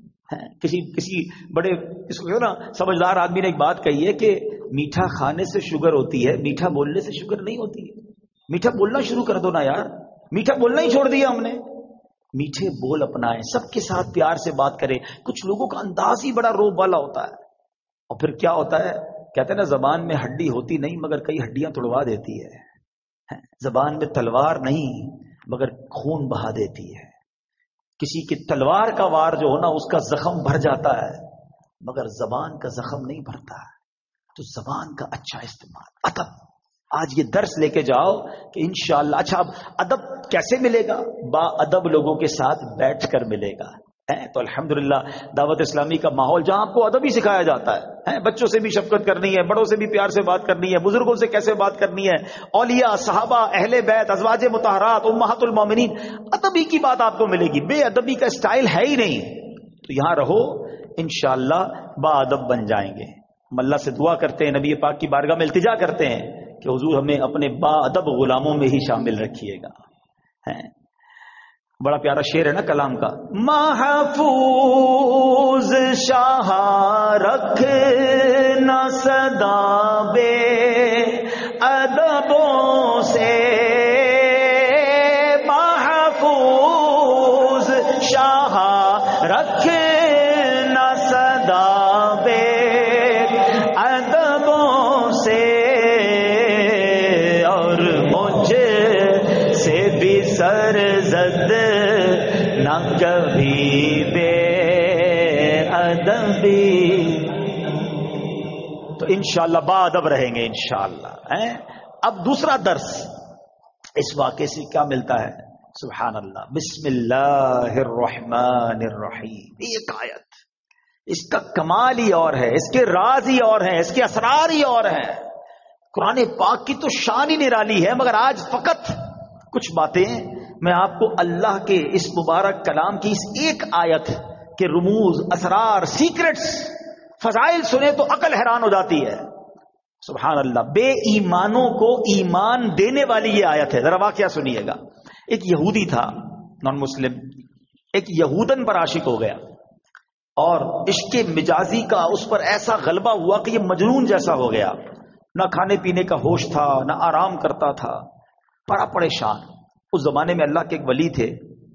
S2: کسی بڑے اس کو نا سمجھدار آدمی نے ایک بات کہی ہے کہ میٹھا کھانے سے شوگر ہوتی ہے, میٹھا بولنے سے شوگر نہیں ہوتی ہے. میٹھا بولنا شروع کر دو نا یار, میٹھا بولنا ہی چھوڑ دیا ہم نے. میٹھے بول اپنائیں, سب کے ساتھ پیار سے بات کریں. کچھ لوگوں کا انداز ہی بڑا روب والا ہوتا ہے, اور پھر کیا ہوتا ہے, کہتے ہیں نا زبان میں ہڈی ہوتی نہیں مگر کئی ہڈیاں توڑوا دیتی ہے. زبان میں تلوار نہیں مگر خون بہا دیتی ہے. کسی کی تلوار کا وار جو ہونا اس کا زخم بھر جاتا ہے, مگر زبان کا زخم نہیں بھرتا ہے. تو زبان کا اچھا استعمال, ادب. آج یہ درس لے کے جاؤ کہ انشاءاللہ. اچھا, اب ادب کیسے ملے گا؟ با ادب لوگوں کے ساتھ بیٹھ کر ملے گا. تو الحمدللہ دعوت اسلامی کا ماحول جہاں آپ کو ادب ہی سکھایا جاتا ہے. بچوں سے بھی شفقت کرنی ہے, بڑوں سے بھی پیار سے بات کرنی ہے, بزرگوں سے کیسے بات کرنی ہے, اولیاء, صحابہ, اہل بیت, ازواج مطہرات, امہات المومنین, ادبی کی بات آپ کو ملے گی. بے ادبی کا اسٹائل ہے ہی نہیں. تو یہاں رہو, انشاءاللہ با ادب بن جائیں گے. ہم اللہ سے دعا کرتے ہیں, نبی پاک کی بارگاہ میں التجا کرتے ہیں کہ حضور ہمیں اپنے با ادب غلاموں میں ہی شامل رکھیے گا. بڑا پیارا شعر ہے نا کلام کا, محفوظ شاہ رکھ نہ صدا بے ادبوں سے, محفوظ شاہ رکھ نہ صدا بے ادبوں سے, اور مجھ سے بھی سرزد نہ کبھی بے ادبی. تو انشاءاللہ با ادب رہیں گے انشاءاللہ. اب دوسرا درس اس واقعے سے کیا ملتا ہے؟ سبحان اللہ، بسم اللہ الرحمن الرحیم، ایک آیت، اس کا کمال ہی اور ہے، اس کے راز ہی اور ہیں، اس کے اسرار ہی اور ہیں۔ قرآن پاک کی تو شان ہی نرالی ہے، مگر آج فقط کچھ باتیں میں آپ کو اللہ کے اس مبارک کلام کی اس ایک آیت کے رموز، اسرار، سیکرٹس، فضائل سنے تو عقل حیران ہو جاتی ہے۔ سبحان اللہ، بے ایمانوں کو ایمان دینے والی یہ آیت ہے۔ ذرا واقعہ سنیے گا۔ ایک یہودی تھا، نان مسلم، ایک یہودن پر عاشق ہو گیا اور عشق مجازی کا اس پر ایسا غلبہ ہوا کہ یہ مجنون جیسا ہو گیا، نہ کھانے پینے کا ہوش تھا، نہ آرام کرتا تھا، بڑا پریشان۔ اس زمانے میں اللہ کے ایک ولی تھے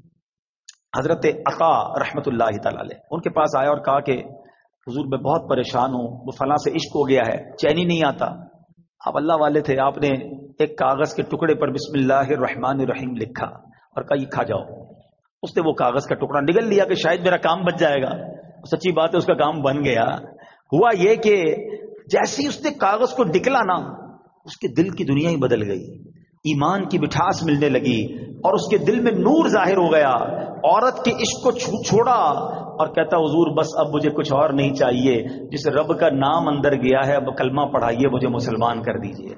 S2: حضرت عطا رحمت اللہ تعالی علیہ، ان کے پاس آیا اور کہا کہ حضور میں بہت پریشان ہوں، وہ فلاں سے عشق ہو گیا ہے، چین ہی نہیں آتا۔ آپ اللہ والے تھے، آپ نے ایک کاغذ کے ٹکڑے پر بسم اللہ الرحمن الرحیم لکھا اور کہا یہ کھا جاؤ۔ اس نے وہ کاغذ کا ٹکڑا نگل لیا کہ شاید میرا کام بچ جائے گا۔ سچی بات ہے، اس کا کام بن گیا۔ ہوا یہ کہ جیسے ہی اس نے کاغذ کو نکلا نا، اس کے دل کی دنیا ہی بدل گئی، ایمان کی مٹھاس ملنے لگی اور اس کے دل میں نور ظاہر ہو گیا۔ عورت کے عشق کو چھوڑا اور کہتا حضور بس اب مجھے کچھ اور نہیں چاہیے، جس رب کا نام اندر گیا ہے اب کلمہ پڑھائیے، مجھے مسلمان کر دیجئے۔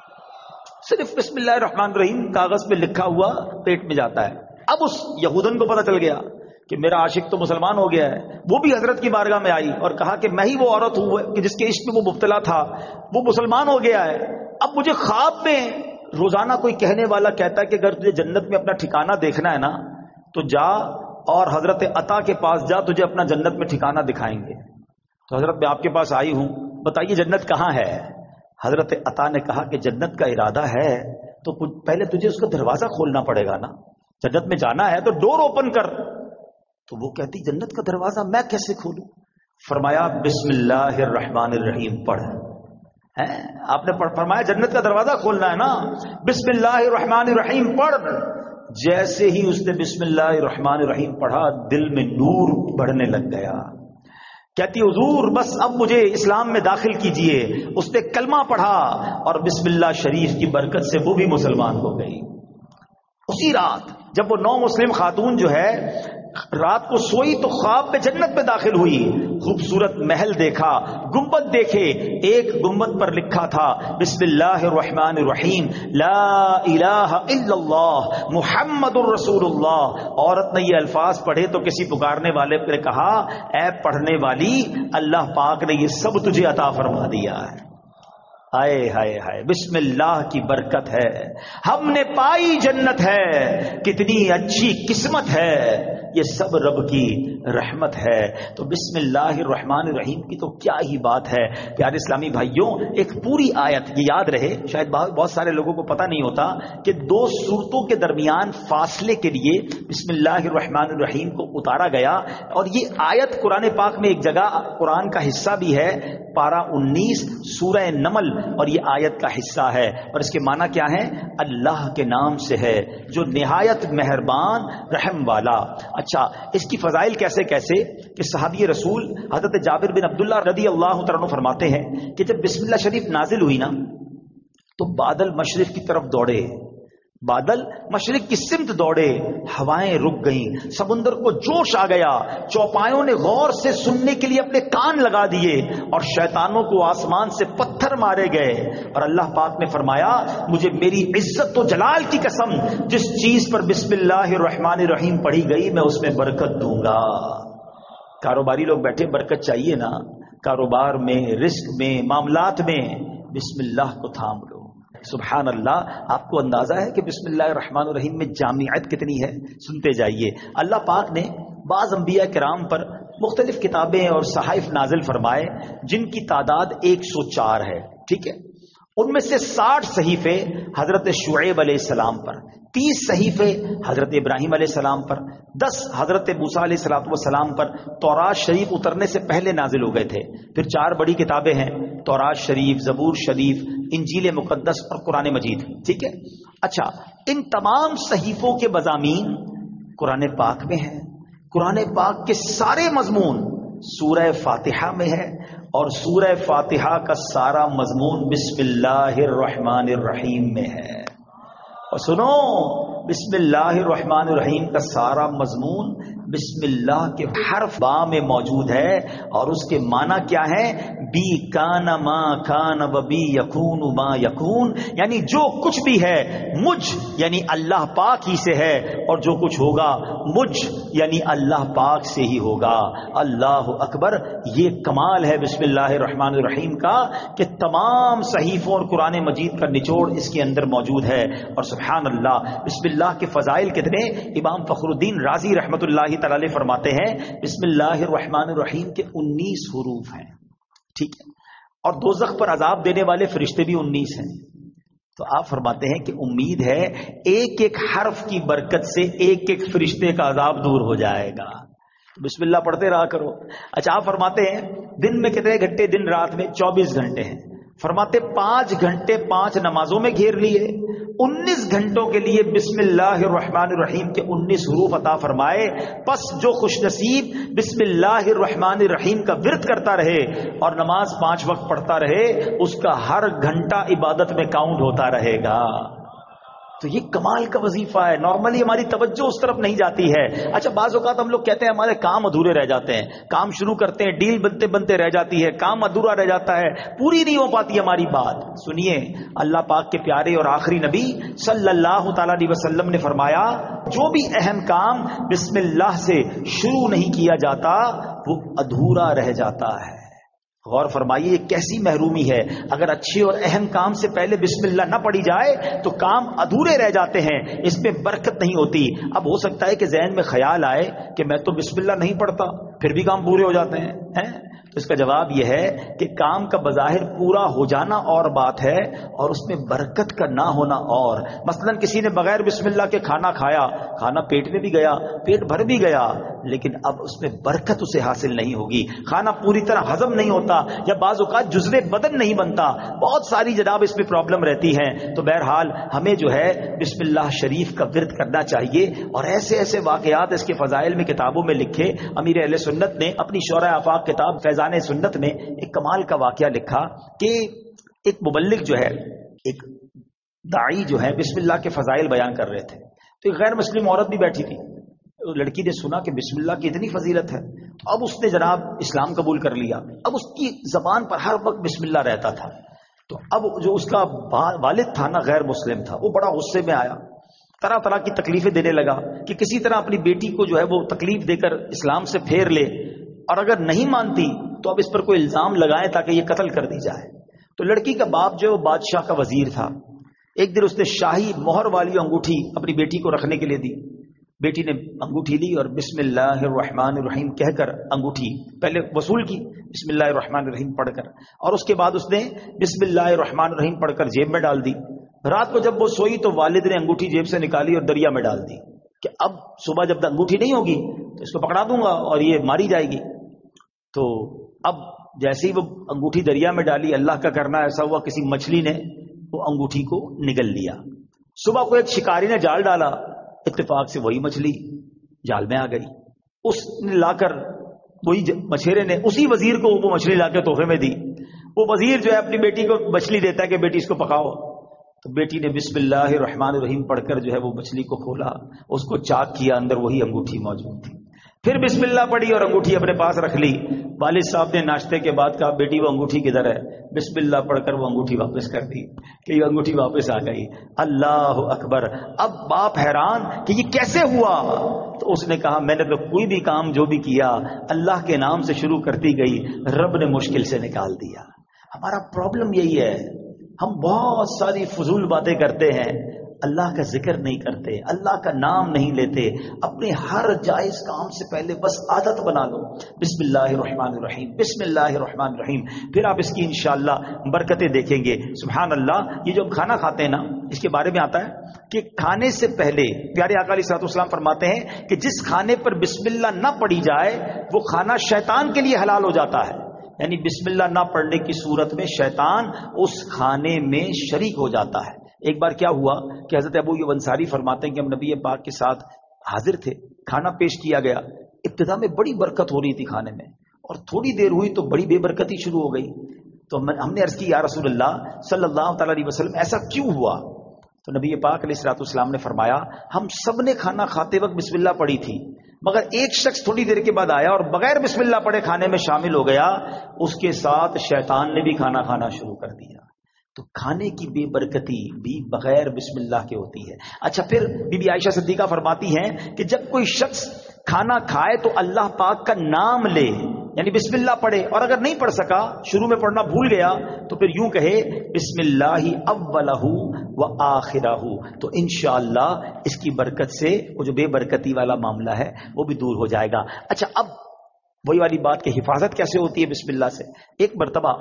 S2: صرف بسم اللہ الرحمن الرحیم کاغذ پہ لکھا ہوا پیٹ میں جاتا ہے۔ اب اس یہودن کو پتہ چل گیا کہ میرا عاشق تو مسلمان ہو گیا ہے۔ وہ بھی حضرت کی بارگاہ میں آئی اور کہا کہ میں ہی وہ عورت ہوں کہ جس کے عشق میں وہ مبتلا تھا، وہ مسلمان ہو گیا ہے۔ اب مجھے خواب میں روزانہ کوئی کہنے والا کہتا ہے کہ اگر تجھے جنت میں اپنا ٹھکانہ دیکھنا ہے نا تو جا اور حضرت عطا کے پاس جا، تجھے اپنا جنت میں ٹھکانہ دکھائیں گے۔ تو حضرت میں آپ کے پاس آئی ہوں، بتائیے جنت کہاں ہے؟ حضرت عطا نے کہا کہ جنت کا ارادہ ہے تو پہلے تجھے اس کا دروازہ کھولنا پڑے گا نا، جنت میں جانا ہے تو ڈور اوپن کر۔ تو وہ کہتی جنت کا دروازہ میں کیسے کھولوں؟ فرمایا بسم اللہ الرحمن الرحیم پڑھ۔ آپ نے فرمایا جنت کا دروازہ کھولنا ہے نا، بسم اللہ الرحمن الرحیم پڑھ۔ جیسے ہی اس نے بسم اللہ الرحمن الرحیم پڑھا، دل میں نور بڑھنے لگ گیا۔ کہتی حضور بس اب مجھے اسلام میں داخل کیجئے۔ اس نے کلمہ پڑھا اور بسم اللہ شریف کی برکت سے وہ بھی مسلمان ہو گئی۔ اسی رات جب وہ نو مسلم خاتون جو ہے رات کو سوئی تو خواب میں جنت میں داخل ہوئی، خوبصورت محل دیکھا، گنبد دیکھے، ایک گنبد پر لکھا تھا بسم اللہ الرحمن الرحیم لا الہ الا اللہ محمد الرسول اللہ۔ عورت نے یہ الفاظ پڑھے تو کسی پکارنے والے نے کہا اے پڑھنے والی، اللہ پاک نے یہ سب تجھے عطا فرما دیا ہے۔ ہائے ہائے ہائے، بسم اللہ کی برکت ہے، ہم نے پائی جنت ہے، کتنی اچھی قسمت ہے، یہ سب رب کی رحمت ہے۔ تو بسم اللہ الرحمن الرحیم کی تو کیا ہی بات ہے۔ پیارے اسلامی بھائیوں، ایک پوری آیت یہ یاد رہے، شاید بہت سارے لوگوں کو پتہ نہیں ہوتا کہ دو سورتوں کے درمیان فاصلے کے لیے بسم اللہ الرحمن الرحیم کو اتارا گیا، اور یہ آیت قرآن پاک میں ایک جگہ قرآن کا حصہ بھی ہے، پارہ 19 سورہ نمل، اور یہ آیت کا حصہ ہے، اور اس کے معنی کیا ہے؟ اللہ کے نام سے ہے جو نہایت مہربان رحم والا۔ اچھا، اس کی فضائل کیسے کہ صحابی رسول حضرت جابر بن عبداللہ رضی اللہ تعالیٰ عنہ فرماتے ہیں کہ جب بسم اللہ شریف نازل ہوئی نا تو بادل مشرق کی طرف دوڑے، بادل مشرق کی سمت دوڑے، ہوائیں رک گئیں، سمندر کو جوش آ گیا، چوپایوں نے غور سے سننے کے لیے اپنے کان لگا دیے، اور شیطانوں کو آسمان سے پتھر مارے گئے، اور اللہ پاک نے فرمایا مجھے میری عزت و جلال کی قسم، جس چیز پر بسم اللہ الرحمن الرحیم پڑھی گئی میں اس میں برکت دوں گا۔ کاروباری لوگ بیٹھے، برکت چاہیے نا، کاروبار میں، رزق میں، معاملات میں بسم اللہ کو تھام لو۔ سبحان اللہ، آپ کو اندازہ ہے کہ بسم اللہ الرحمن الرحیم میں جامعیت کتنی ہے؟ سنتے جائیے۔ اللہ پاک نے بعض انبیاء کرام پر مختلف کتابیں اور صحائف نازل فرمائے جن کی تعداد 104 ہے، ٹھیک ہے؟ ان میں سے 60 صحیفے حضرت شعیب علیہ السلام پر، 30 صحیفے حضرت ابراہیم علیہ السلام پر، 10 حضرت موسیٰ علیہ السلام پر تورات شریف اترنے سے پہلے نازل ہو گئے تھے۔ پھر 4 بڑی کتابیں ہیں، تورات شریف، زبور شریف، انجیل مقدس اور قرآن مجید، ٹھیک ہے؟ اچھا، ان تمام صحیفوں کے مضامین قرآن پاک میں ہیں۔ قرآن پاک کے سارے مضمون سورہ فاتحہ میں ہے، اور سورہ فاتحہ کا سارا مضمون بسم اللہ الرحمن الرحیم میں ہے۔ اور سنو، بسم اللہ الرحمن الرحیم کا سارا مضمون بسم اللہ کے حرف با میں موجود ہے، اور اس کے معنی کیا ہے؟ بی کان ما کان و بی یکون ما یکون، یعنی جو کچھ بھی ہے مجھ یعنی اللہ پاک ہی سے ہے، اور جو کچھ ہوگا مجھ یعنی اللہ پاک سے ہی ہوگا۔ اللہ اکبر! یہ کمال ہے بسم اللہ الرحمن الرحیم کا کہ تمام صحیفوں اور قرآن مجید کا نچوڑ اس کے اندر موجود ہے۔ اور سبحان اللہ، بسم اللہ کے فضائل کتنے! امام فخر الدین رازی رحمت اللہ تعالی فرماتے ہیں بسم اللہ الرحمن الرحیم کے 19 حروف ہیں، ٹھیک ہے، اور دوزخ پر عذاب دینے والے فرشتے بھی 19 ہیں۔ تو آپ فرماتے ہیں کہ امید ہے ایک ایک حرف کی برکت سے ایک ایک فرشتے کا عذاب دور ہو جائے گا۔ بسم اللہ پڑھتے رہا کرو۔ اچھا، آپ فرماتے ہیں دن میں کتنے گھنٹے؟ دن رات میں 24 گھنٹے ہیں۔ فرماتے 5 گھنٹے 5 نمازوں میں گھیر لیے، 19 گھنٹوں کے لیے بسم اللہ الرحمن الرحیم کے 19 حروف عطا فرمائے۔ پس جو خوش نصیب بسم اللہ الرحمن الرحیم کا ورد کرتا رہے اور نماز 5 وقت پڑھتا رہے، اس کا ہر گھنٹہ عبادت میں کاؤنٹ ہوتا رہے گا۔ تو یہ کمال کا وظیفہ ہے۔ نارملی ہماری توجہ اس طرف نہیں جاتی ہے۔ اچھا، بعض اوقات ہم لوگ کہتے ہیں ہمارے کام ادھورے رہ جاتے ہیں، کام شروع کرتے ہیں، ڈیل بنتے بنتے رہ جاتی ہے، کام ادھورا رہ جاتا ہے، پوری نہیں ہو پاتی ہماری بات۔ سنیے، اللہ پاک کے پیارے اور آخری نبی صلی اللہ تعالی علیہ وسلم نے فرمایا، جو بھی اہم کام بسم اللہ سے شروع نہیں کیا جاتا وہ ادھورا رہ جاتا ہے۔ غور فرمائیے، یہ کیسی محرومی ہے! اگر اچھے اور اہم کام سے پہلے بسم اللہ نہ پڑھی جائے تو کام ادھورے رہ جاتے ہیں، اس میں برکت نہیں ہوتی۔ اب ہو سکتا ہے کہ ذہن میں خیال آئے کہ میں تو بسم اللہ نہیں پڑھتا، پھر بھی کام پورے ہو جاتے ہیں۔ تو اس کا جواب یہ ہے کہ کام کا بظاہر پورا ہو جانا اور بات ہے، اور اس میں برکت کا نہ ہونا اور۔ مثلا کسی نے بغیر بسم اللہ کے کھانا کھایا، کھانا پیٹ میں بھی گیا، پیٹ بھر بھی گیا، لیکن اب اس میں برکت اسے حاصل نہیں ہوگی، کھانا پوری طرح ہضم نہیں ہوتا، یا بعض اوقات جزو بدن نہیں بنتا، بہت ساری جناب اس میں پرابلم رہتی ہیں۔ تو بہرحال ہمیں جو ہے بسم اللہ شریف کا ورد کرنا چاہیے، اور ایسے ایسے واقعات اس کے فضائل میں کتابوں میں لکھے۔ امیر اہل سنت نے اپنی شورۂ آفاق کتاب فیضان سنت میں ایک کمال کا واقعہ لکھا کہ ایک مبلغ جو ہے، ایک داعی جو ہے، بسم اللہ کے فضائل بیان کر رہے تھے، تو ایک غیر مسلم عورت بھی بیٹھی تھی۔ لڑکی نے سنا کہ بسم اللہ کی اتنی فضیلت ہے، تو اب اس نے جناب اسلام قبول کر لیا۔ اب اس کی زبان پر ہر وقت بسم اللہ رہتا تھا۔ تو اب جو اس کا والد تھا نا، غیر مسلم تھا، وہ بڑا غصے میں آیا، طرح طرح کی تکلیفیں دینے لگا کہ کسی طرح اپنی بیٹی کو جو ہے وہ تکلیف دے کر اسلام سے پھیر لے، اور اگر نہیں مانتی تو اب اس پر کوئی الزام لگائیں تاکہ یہ قتل کر دی جائے۔ تو لڑکی کا باپ جو بادشاہ کا وزیر تھا، ایک دن اس نے شاہی مہر والی انگوٹھی اپنی بیٹی کو رکھنے کے لیے دی۔ بیٹی نے انگوٹھی لی اور بسم اللہ الرحمن الرحیم کہہ کر انگوٹھی پہلے وصول کی، بسم اللہ الرحمن الرحیم پڑھ کر، اور اس کے بعد اس نے بسم اللہ الرحمن الرحیم پڑھ کر جیب میں ڈال دی۔ رات کو جب وہ سوئی تو والد نے انگوٹھی جیب سے نکالی اور دریا میں ڈال دی کہ اب صبح جب انگوٹھی نہیں ہوگی تو اس کو پکڑا دوں گا اور یہ ماری جائے گی۔ تو اب جیسے ہی وہ انگوٹھی دریا میں ڈالی، اللہ کا کرنا ایسا ہوا کسی مچھلی نے وہ انگوٹھی کو نگل لیا۔ صبح کو ایک شکاری نے جال ڈالا، اتفاق سے وہی مچھلی جال میں آ گئی۔ اس نے لا کر وہی مچھیرے نے اسی وزیر کو وہ مچھلی لا کے تحفے میں دی۔ وہ وزیر جو ہے اپنی بیٹی کو مچھلی دیتا ہے کہ بیٹی اس کو پکاؤ، تو بیٹی نے بسم اللہ الرحمن الرحیم پڑھ کر جو ہے وہ مچھلی کو کھولا، اس کو چاک کیا، اندر وہی انگوٹھی موجود تھی۔ پھر بسم اللہ پڑھی اور انگوٹھی اپنے پاس رکھ لی۔ والد صاحب نے ناشتے کے بعد کہا، بیٹی وہ انگوٹھی کدھر ہے؟ بسم اللہ پڑھ کر وہ انگوٹھی واپس کر دی کہ یہ انگوٹھی واپس آ گئی۔ اللہ اکبر! اب باپ حیران کہ یہ کیسے ہوا؟ تو اس نے کہا، میں نے تو کوئی بھی کام جو بھی کیا اللہ کے نام سے شروع کرتی گئی، رب نے مشکل سے نکال دیا۔ ہمارا پرابلم یہی ہے، ہم بہت ساری فضول باتیں کرتے ہیں، اللہ کا ذکر نہیں کرتے، اللہ کا نام نہیں لیتے۔ اپنے ہر جائز کام سے پہلے بس عادت بنا لو، بسم اللہ الرحمن الرحیم، بسم اللہ الرحمن الرحیم، پھر آپ اس کی انشاءاللہ برکتیں دیکھیں گے۔ سبحان اللہ! یہ جو ہم کھانا کھاتے ہیں نا، اس کے بارے میں آتا ہے کہ کھانے سے پہلے پیارے آقا علیہ الصلوۃ والسلام فرماتے ہیں کہ جس کھانے پر بسم اللہ نہ پڑھی جائے وہ کھانا شیطان کے لیے حلال ہو جاتا ہے۔ یعنی بسم اللہ نہ پڑھنے کی صورت میں شیطان اس کھانے میں شریک ہو جاتا ہے۔ ایک بار کیا ہوا کہ حضرت ابو ایوب انصاری فرماتے ہیں کہ ہم نبی پاک کے ساتھ حاضر تھے، کھانا پیش کیا گیا، ابتدا میں بڑی برکت ہو رہی تھی کھانے میں، اور تھوڑی دیر ہوئی تو بڑی بے برکتی شروع ہو گئی. تو ہم نے عرض کی یا رسول اللہ صلی اللہ تعالی علیہ وسلم ایسا کیوں ہوا؟ تو نبی پاک علیہ الصلوۃ والسلام نے فرمایا ہم سب نے کھانا کھاتے وقت بسم اللہ پڑھی تھی، مگر ایک شخص تھوڑی دیر کے بعد آیا اور بغیر بسم اللہ پڑھے کھانے میں شامل ہو گیا، اس کے ساتھ شیطان نے بھی کھانا کھانا شروع کر دیا. تو کھانے کی بے برکتی بھی بغیر بسم اللہ کے ہوتی ہے. اچھا پھر بی بی عائشہ صدیقہ فرماتی ہیں کہ جب کوئی شخص کھانا کھائے تو اللہ پاک کا نام لے، یعنی بسم اللہ پڑھے، اور اگر نہیں پڑھ سکا، شروع میں پڑھنا بھول گیا، تو پھر یوں کہے بسم اللہ اولہ و آخرہ، تو انشاءاللہ اس کی برکت سے وہ جو بے برکتی والا معاملہ ہے وہ بھی دور ہو جائے گا. اچھا اب وہی والی بات کہ حفاظت کیسے ہوتی ہے بسم اللہ سے. ایک مرتبہ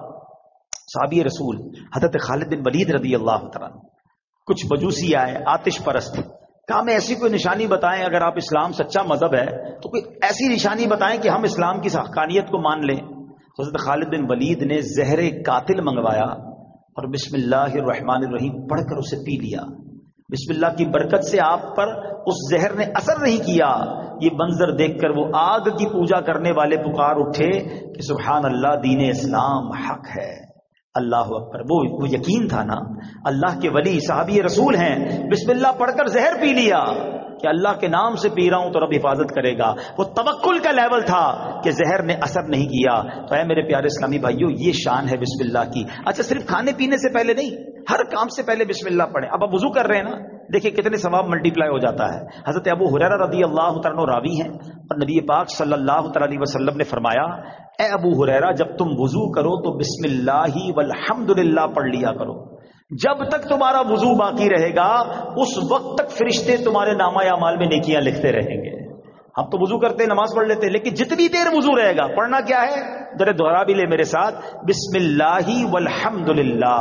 S2: صحابی رسول حضرت خالد بن ولید رضی اللہ تعالیٰ کچھ مجوسی آئے آتش پرست، کہا ہمیں ایسی کوئی نشانی بتائیں، اگر آپ اسلام سچا مذہب ہے تو کوئی ایسی نشانی بتائیں کہ ہم اسلام کی حقانیت کو مان لیں. تو حضرت خالد بن ولید نے زہر قاتل منگوایا اور بسم اللہ الرحمن الرحیم پڑھ کر اسے پی لیا. بسم اللہ کی برکت سے آپ پر اس زہر نے اثر نہیں کیا. یہ منظر دیکھ کر وہ آگ کی پوجا کرنے والے پکار اٹھے کہ سبحان اللہ، دین اسلام حق ہے. اللہ اکبر. وہ یقین تھا نا، اللہ کے ولی صحابی رسول ہیں، بسم اللہ پڑھ کر زہر پی لیا کہ اللہ کے نام سے پی رہا ہوں تو رب حفاظت کرے گا. وہ توکل کا لیول تھا کہ زہر نے اثر نہیں کیا. تو اے میرے پیارے اسلامی بھائیوں، یہ شان ہے بسم اللہ کی. اچھا صرف کھانے پینے سے پہلے نہیں، ہر کام سے پہلے بسم اللہ پڑھیں. اب آپ وضو کر رہے ہیں نا، دیکھیں کتنے ثواب ملٹی پلائی ہو جاتا ہے. حضرت ابو ہریرہ رضی اللہ تعالیٰ عنہ راوی ہیں، اور نبی پاک صلی اللہ تعالی علیہ وسلم نے فرمایا اے ابو ہریرہ جب تم وضو کرو تو بسم اللہ والحمدللہ پڑھ لیا کرو. جب تک تمہارا وضو باقی رہے گا اس وقت تک فرشتے تمہارے نامہ اعمال میں نیکیاں لکھتے رہیں گے. ہم تو وضو کرتے نماز پڑھ لیتے، لیکن جتنی دیر وضو رہے گا پڑھنا کیا ہے، ذرا دوہرا بھی لے میرے ساتھ، بسم اللہ والحمدللہ،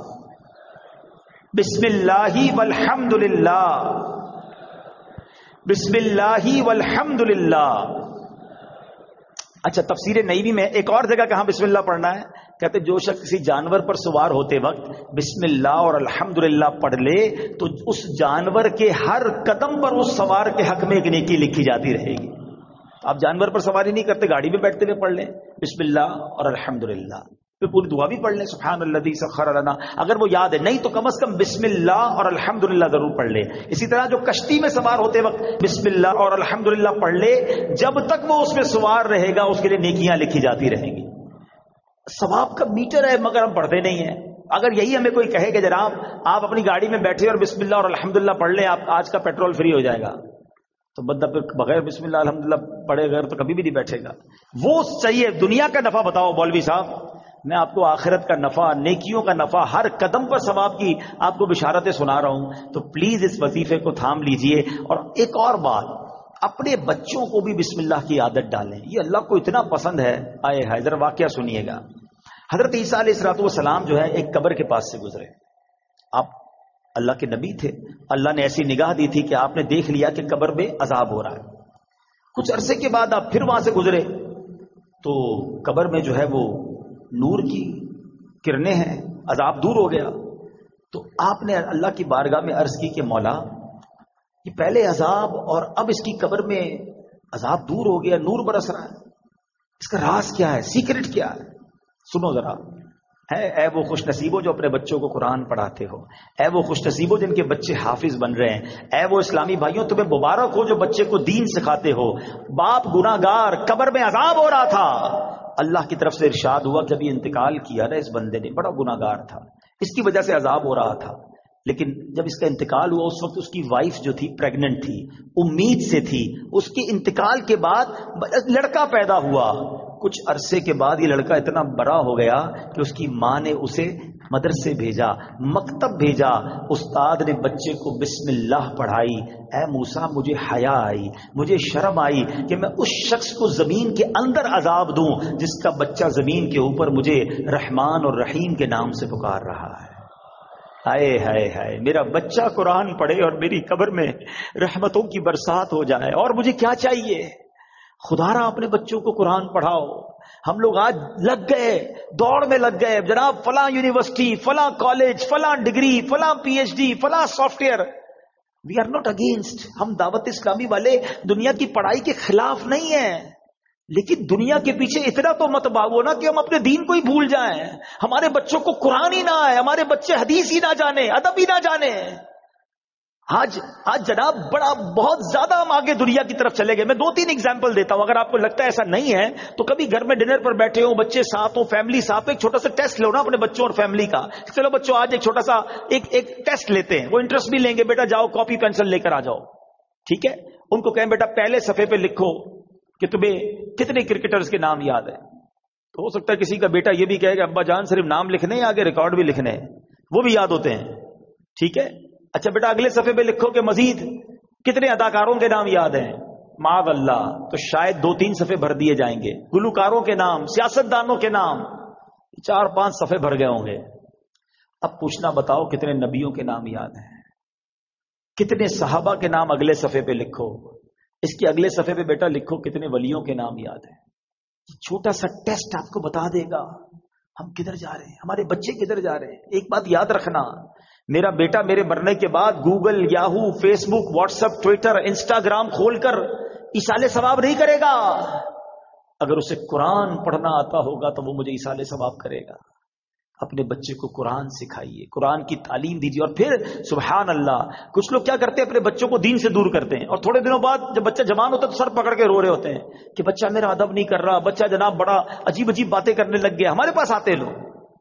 S2: بسم اللہ والحمدللہ، بسم اللہ والحمدللہ. اچھا تفسیر نئی میں ایک اور جگہ کہاں بسم اللہ پڑھنا ہے، کہتے جو شخص کسی جانور پر سوار ہوتے وقت بسم اللہ اور الحمدللہ پڑھ لے تو اس جانور کے ہر قدم پر اس سوار کے حق میں ایک نیکی لکھی جاتی رہے گی. آپ جانور پر سواری نہیں کرتے، گاڑی میں بیٹھتے ہوئے پڑھ لیں بسم اللہ اور الحمدللہ، پھر پوری دعا بھی پڑھ لیں سبحان الذی سخر لنا، اگر وہ یاد ہے، نہیں تو کم از کم بسم اللہ اور الحمدللہ ضرور پڑھ لیں. اسی طرح جو کشتی میں سوار ہوتے وقت بسم اللہ اور الحمدللہ پڑھ لے، جب تک وہ اس میں سوار رہے گا اس کے لیے نیکیاں لکھی جاتی رہیں گی. ثواب کا میٹر ہے مگر ہم پڑھتے نہیں ہیں. اگر یہی ہمیں کوئی کہے کہ جناب آپ اپنی گاڑی میں بیٹھے اور بسم اللہ اور الحمدللہ پڑھ لیں، آپ آج کا پیٹرول فری ہو جائے گا، تو بندہ پھر بغیر بسم اللہ الحمدللہ پڑھے گا تو کبھی بھی نہیں بیٹھے گا. وہ چاہیے دنیا کا نفع بتاؤ مولوی صاحب، میں آپ کو آخرت کا نفع، نیکیوں کا نفع، ہر قدم پر ثواب کی آپ کو بشارتیں سنا رہا ہوں. تو پلیز اس وظیفے کو تھام لیجئے. اور ایک اور بات، اپنے بچوں کو بھی بسم اللہ کی عادت ڈالیں، یہ اللہ کو اتنا پسند ہے. آئے ہے ذرا واقعہ سنیے گا. حضرت عیسیٰ علیہ الصلوۃ والسلام جو ہے ایک قبر کے پاس سے گزرے. آپ اللہ کے نبی تھے، اللہ نے ایسی نگاہ دی تھی کہ آپ نے دیکھ لیا کہ قبر میں عذاب ہو رہا ہے. کچھ عرصے کے بعد آپ پھر وہاں سے گزرے تو قبر میں جو ہے وہ نور کی کرنیں ہیں، عذاب دور ہو گیا. تو آپ نے اللہ کی بارگاہ میں عرض کی کہ مولا یہ پہلے عذاب اور اب اس کی قبر میں عذاب دور ہو گیا، نور برس رہا ہے، اس کا راز کیا ہے، سیکرٹ کیا ہے؟ سنو ذرا. اے وہ خوش نصیبوں جو اپنے بچوں کو قرآن پڑھاتے ہو، اے وہ خوش نصیبوں جن کے بچے حافظ بن رہے ہیں، اے وہ اسلامی بھائیوں تمہیں مبارک ہو جو بچے کو دین سکھاتے ہو. باپ گناہ گار، قبر میں عذاب ہو رہا تھا، اللہ کی طرف سے ارشاد ہوا کہ ابھی انتقال کیا نا اس بندے نے، بڑا گناہ گار تھا، اس کی وجہ سے عذاب ہو رہا تھا. لیکن جب اس کا انتقال ہوا اس وقت اس کی وائف جو تھی پریگننٹ تھی، امید سے تھی. اس کے انتقال کے بعد لڑکا پیدا ہوا. کچھ عرصے کے بعد یہ لڑکا اتنا بڑا ہو گیا کہ اس کی ماں نے اسے مدرسے بھیجا، مکتب بھیجا. استاد نے بچے کو بسم اللہ پڑھائی. اے موسیٰ مجھے حیا آئی، مجھے شرم آئی کہ میں اس شخص کو زمین کے اندر عذاب دوں جس کا بچہ زمین کے اوپر مجھے رحمان اور رحیم کے نام سے پکار رہا ہے. ہائے ہائے ہائے، میرا بچہ قرآن پڑھے اور میری قبر میں رحمتوں کی برسات ہو جائے، اور مجھے کیا چاہیے؟ خدا را اپنے بچوں کو قرآن پڑھاؤ. ہم لوگ آج لگ گئے، دوڑ میں لگ گئے، جناب فلاں یونیورسٹی، فلاں کالج، فلاں ڈگری، فلاں پی ایچ ڈی، فلاں software. We are not against. ہم دعوت اسلامی والے دنیا کی پڑھائی کے خلاف نہیں ہیں. لیکن دنیا کے پیچھے اتنا تو مت بھاگو نا کہ ہم اپنے دین کو ہی بھول جائیں، ہمارے بچوں کو قرآن ہی نہ آئے، ہمارے بچے حدیث ہی نہ جانے، ادب ہی نہ جانے۔ آج جناب بہت زیادہ ہم آگے دنیا کی طرف چلے گئے۔ میں 2-3 ایگزامپل دیتا ہوں، اگر آپ کو لگتا ہے ایسا نہیں ہے تو کبھی گھر میں ڈنر پر بیٹھے ہوں، بچے ساتھ ہوں، فیملی ساتھ، ایک چھوٹا سا ٹیسٹ لو نا اپنے بچوں اور فیملی کا۔ چلو بچوں آج ایک چھوٹا سا ایک ٹیسٹ لیتے ہیں، وہ انٹرسٹ بھی لیں گے، بیٹا جاؤ کاپی پینسل لے کر آ جاؤ، ٹھیک ہے؟ ان کو کہیں بیٹا پہلے صفحے پہ لکھو کہ تمہیں کتنے کرکٹرز کے نام یاد ہیں۔ تو ہو سکتا ہے کسی کا بیٹا یہ بھی کہے کہ ابا جان صرف نام لکھنے ہیں، آگے ریکارڈ بھی لکھنے ہیں، وہ بھی یاد ہوتے ہیں، ٹھیک ہے؟ اچھا بیٹا اگلے صفحے پہ لکھو کہ مزید کتنے اداکاروں کے نام یاد ہیں۔ معاذ اللہ، تو شاید 2-3 صفحے بھر دیے جائیں گے، گلوکاروں کے نام، سیاستدانوں کے نام، 4-5 صفحے بھر گئے ہوں گے۔ اب پوچھنا بتاؤ کتنے نبیوں کے نام یاد ہیں، کتنے صحابہ کے نام اگلے صفحے پہ لکھو، اس کے اگلے صفحے پہ بیٹا لکھو کتنے ولیوں کے نام یاد ہیں۔ یہ چھوٹا سا ٹیسٹ آپ کو بتا دے گا ہم کدھر جا رہے ہیں، ہمارے بچے کدھر جا رہے ہیں۔ ایک بات یاد رکھنا، میرا بیٹا میرے مرنے کے بعد Google, Yahoo, Facebook, WhatsApp, Twitter, Instagram کھول کر ایصال ثواب نہیں کرے گا۔ اگر اسے قرآن پڑھنا آتا ہوگا تو وہ مجھے ایصال ثواب کرے گا۔ اپنے بچے کو قرآن سکھائیے، قرآن کی تعلیم دیجیے۔ اور پھر سبحان اللہ، کچھ لوگ کیا کرتے ہیں، اپنے بچوں کو دین سے دور کرتے ہیں، اور تھوڑے دنوں بعد جب بچہ جوان ہوتا ہے تو سر پکڑ کے رو رہے ہوتے ہیں کہ بچہ میرا ادب نہیں کر رہا، بچہ جناب بڑا عجیب عجیب باتیں کرنے لگ گیا۔ ہمارے پاس آتے لوگ،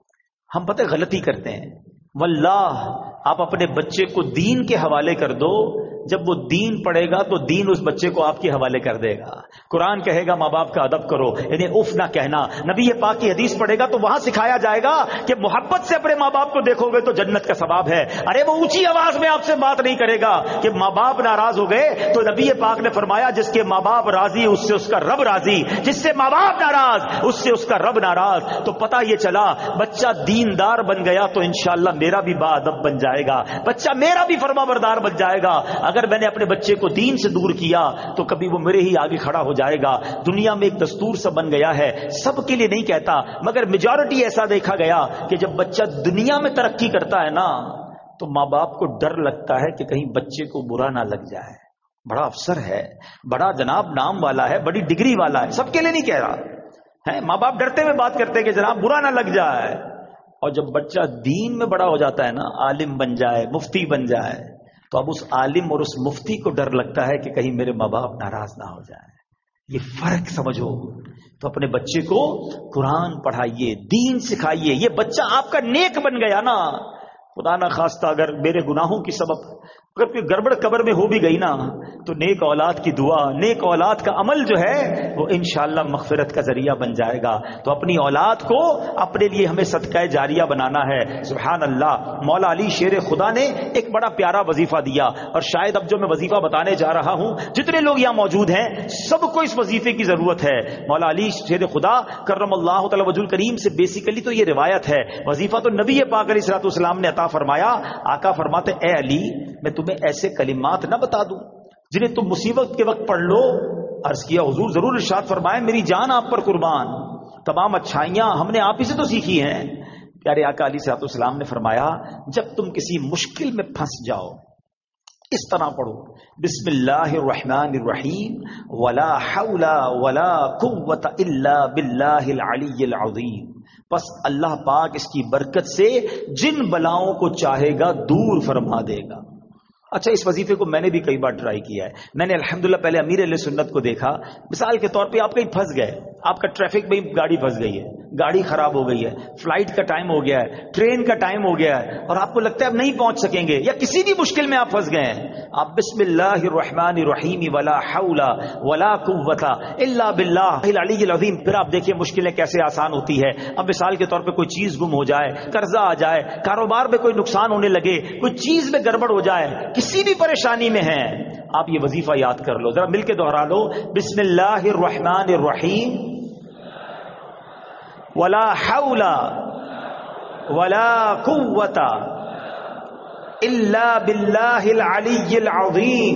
S2: ہم پتہ غلطی کرتے ہیں۔ واللہ آپ اپنے بچے کو دین کے حوالے کر دو، جب وہ دین پڑھے گا تو دین اس بچے کو آپ کے حوالے کر دے گا۔ قرآن کہے گا ماں باپ کا ادب کرو، انہیں اف نہ کہنا۔ نبی پاک کی حدیث پڑھے گا تو وہاں سکھایا جائے گا کہ محبت سے اپنے ماں باپ کو دیکھو گے تو جنت کا ثواب ہے۔ ارے وہ اونچی آواز میں آپ سے بات نہیں کرے گا کہ ماں باپ ناراض ہو گئے، تو نبی پاک نے فرمایا جس کے ماں باپ راضی اس سے اس کا رب راضی، جس سے ماں باپ ناراض اس سے اس کا رب ناراض۔ تو پتہ یہ چلا بچہ دیندار بن گیا تو انشاءاللہ میرا بھی با ادب بن جائے گا، بچہ میرا بھی فرما بردار بن جائے گا۔ اگر میں نے اپنے بچے کو دین سے دور کیا تو کبھی وہ میرے ہی آگے کھڑا ہو جائے گا۔ دنیا میں ایک دستور سا بن گیا ہے، سب کے لیے نہیں کہتا مگر میجورٹی ایسا دیکھا گیا کہ جب بچہ دنیا میں ترقی کرتا ہے نا تو ماں باپ کو ڈر لگتا ہے کہ کہیں بچے کو برا نہ لگ جائے، بڑا افسر ہے، بڑا جناب نام والا ہے، بڑی ڈگری والا ہے، سب کے لیے نہیں کہہ رہا ہے۔ ماں باپ ڈرتے ہوئے بات کرتے ہیں کہ جناب برا نہ لگ جائے۔ اور جب بچہ دین میں بڑا ہو جاتا ہے نا، عالم بن جائے، مفتی بن جائے، تو اب اس عالم اور اس مفتی کو ڈر لگتا ہے کہ کہیں میرے ماں باپ ناراض نہ ہو جائے۔ یہ فرق سمجھو۔ تو اپنے بچے کو قرآن پڑھائیے، دین سکھائیے۔ یہ بچہ آپ کا نیک بن گیا نا، خدا نہ خواستہ اگر میرے گناہوں کی سبب اگر کوئی گڑبڑ قبر میں ہو بھی گئی نا تو نیک اولاد کی دعا، نیک اولاد کا عمل جو ہے وہ انشاءاللہ مغفرت کا ذریعہ بن جائے گا۔ تو اپنی اولاد کو اپنے لیے ہمیں صدقہ جاریہ بنانا ہے۔ سبحان اللہ، مولا علی شیر خدا نے ایک بڑا پیارا وظیفہ دیا، اور شاید اب جو میں وظیفہ بتانے جا رہا ہوں جتنے لوگ یہاں موجود ہیں سب کو اس وظیفے کی ضرورت ہے۔ مولا علی شیر خدا کرم اللہ تعالی وجہ الکریم سے بیسیکلی تو یہ روایت ہے، وظیفہ تو نبی پاک علیہ الصلوۃ والسلام نے عطا فرمایا۔ آقا فرماتے اے علی میں تمہیں ایسے کلمات نہ بتا دوں جنہیں تم مصیبت کے وقت پڑھ لو؟ عرض کیا حضور ضرور، ارشاد فرمائے میری جان آپ پر قربان، تمام اچھائیاں ہم نے آپ ہی سے تو سیکھی ہیں۔ پیارے آقا علیہ الصلوۃ والسلام نے فرمایا جب تم کسی مشکل میں پھنس جاؤ اس طرح پڑھو، بسم اللہ الرحمن الرحیم ولا حول ولا قوت الا باللہ العلی العظیم۔ بس اللہ پاک اس کی برکت سے جن بلاؤں کو چاہے گا دور فرما دے گا۔ اچھا اس وظیفے کو میں نے بھی کئی بار ٹرائی کیا ہے۔ میں نے الحمدللہ پہلے امیر اہل سنت کو دیکھا، مثال کے طور پہ آپ کہیں پھنس گئے، آپ کا ٹریفک میں گاڑی پھنس گئی ہے، گاڑی خراب ہو گئی ہے، فلائٹ کا ٹائم ہو گیا ہے، ٹرین کا ٹائم ہو گیا ہے، اور آپ کو لگتا ہے اب نہیں پہنچ سکیں گے، یا کسی بھی مشکل میں آپ پھنس گئے ہیں، آپ بسم اللہ الرحمن الرحیم ولا حول ولا قوت الا باللہ العلی العظیم، پھر آپ دیکھیے مشکلیں کیسے آسان ہوتی ہے۔ اب مثال کے طور پہ کوئی چیز گم ہو جائے، قرضہ آ جائے، کاروبار میں کوئی نقصان ہونے لگے، کوئی چیز میں گڑبڑ ہو جائے، کسی بھی پریشانی میں ہیں، آپ یہ وظیفہ یاد کر لو، ذرا مل کے دوہرا لو، بسم اللہ الرحمن الرحیم ولا حول ولا قوت الا باللہ العلی العظیم۔